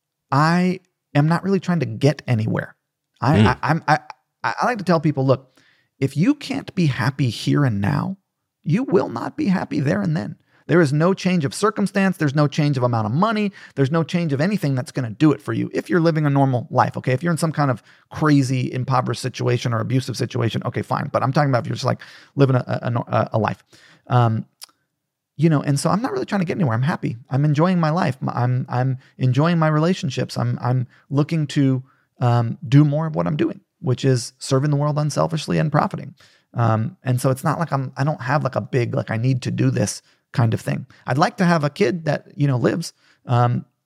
[SPEAKER 2] I am not really trying to get anywhere. I, mm. I, I'm, I, I like to tell people, look, if you can't be happy here and now, you will not be happy there and then. There is no change of circumstance. There's no change of amount of money. There's no change of anything that's going to do it for you. If you're living a normal life, okay, if you're in some kind of crazy impoverished situation or abusive situation, okay, fine. But I'm talking about if you're just like living a, a, a life. Um, You know, and so I'm not really trying to get anywhere. I'm happy. I'm enjoying my life. I'm I'm enjoying my relationships. I'm I'm looking to um, do more of what I'm doing, which is serving the world unselfishly and profiting. Um, and so it's not like I'm I don't have like a big like I need to do this kind of thing. I'd like to have a kid that you know lives. Um,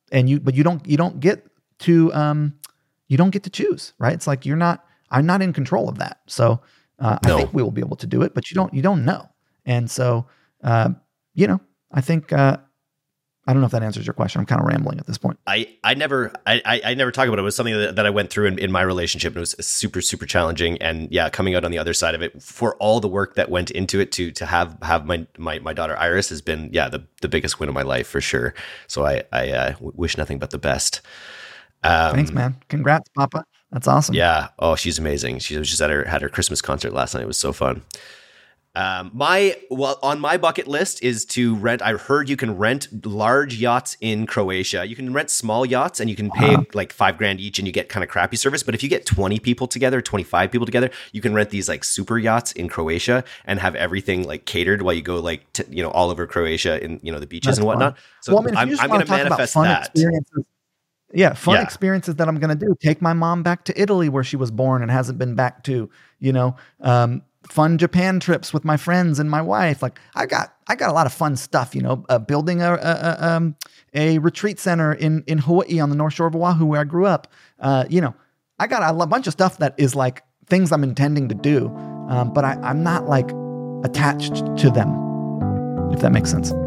[SPEAKER 2] and you, but you don't, you don't get to, um, you don't get to choose, right? It's like, you're not, I'm not in control of that. So uh, no. I think we will be able to do it, but you don't, you don't know. And so, uh, you know, I think, uh, I don't know if that answers your question. I'm kind of rambling at this point.
[SPEAKER 1] I, I never I, I never talk about it. It was something that, that I went through in, in my relationship, and it was super, super challenging. And yeah, coming out on the other side of it, for all the work that went into it, to to have have my my, my daughter Iris has been, yeah, the, the biggest win of my life for sure. So I, I uh, w- wish nothing but the best. Um,
[SPEAKER 2] Thanks, man. Congrats, Papa. That's awesome.
[SPEAKER 1] Yeah. Oh, she's amazing. She was just at her, had her Christmas concert last night. It was so fun. Um, my, well, on my bucket list is to rent. I heard you can rent large yachts in Croatia. You can rent small yachts and you can pay uh-huh. like five grand each and you get kind of crappy service. But if you get twenty people together, twenty-five people together, you can rent these like super yachts in Croatia and have everything like catered while you go like, to, you know, all over Croatia in, you know, the beaches That's and whatnot. Fun. So well, I mean, I'm, I'm going to manifest that.
[SPEAKER 2] Yeah, fun yeah. experiences that I'm going to do. Take my mom back to Italy where she was born and hasn't been back to, you know, um, fun Japan trips with my friends and my wife. Like I got, I got a lot of fun stuff, you know, uh, building a, a, a, um, a retreat center in, in Hawaii on the North Shore of Oahu where I grew up. Uh, you know, I got a bunch of stuff that is like things I'm intending to do. Um, but I, I'm not like attached to them, if that makes sense.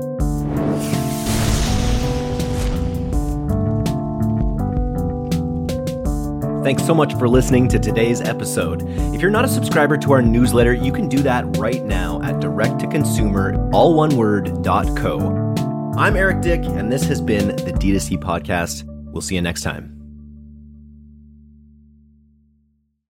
[SPEAKER 1] Thanks so much for listening to today's episode. If you're not a subscriber to our newsletter, you can do that right now at direct to consumer, all one word, dot co. I'm Eric Dick, and this has been the D two C Podcast. We'll see you next time.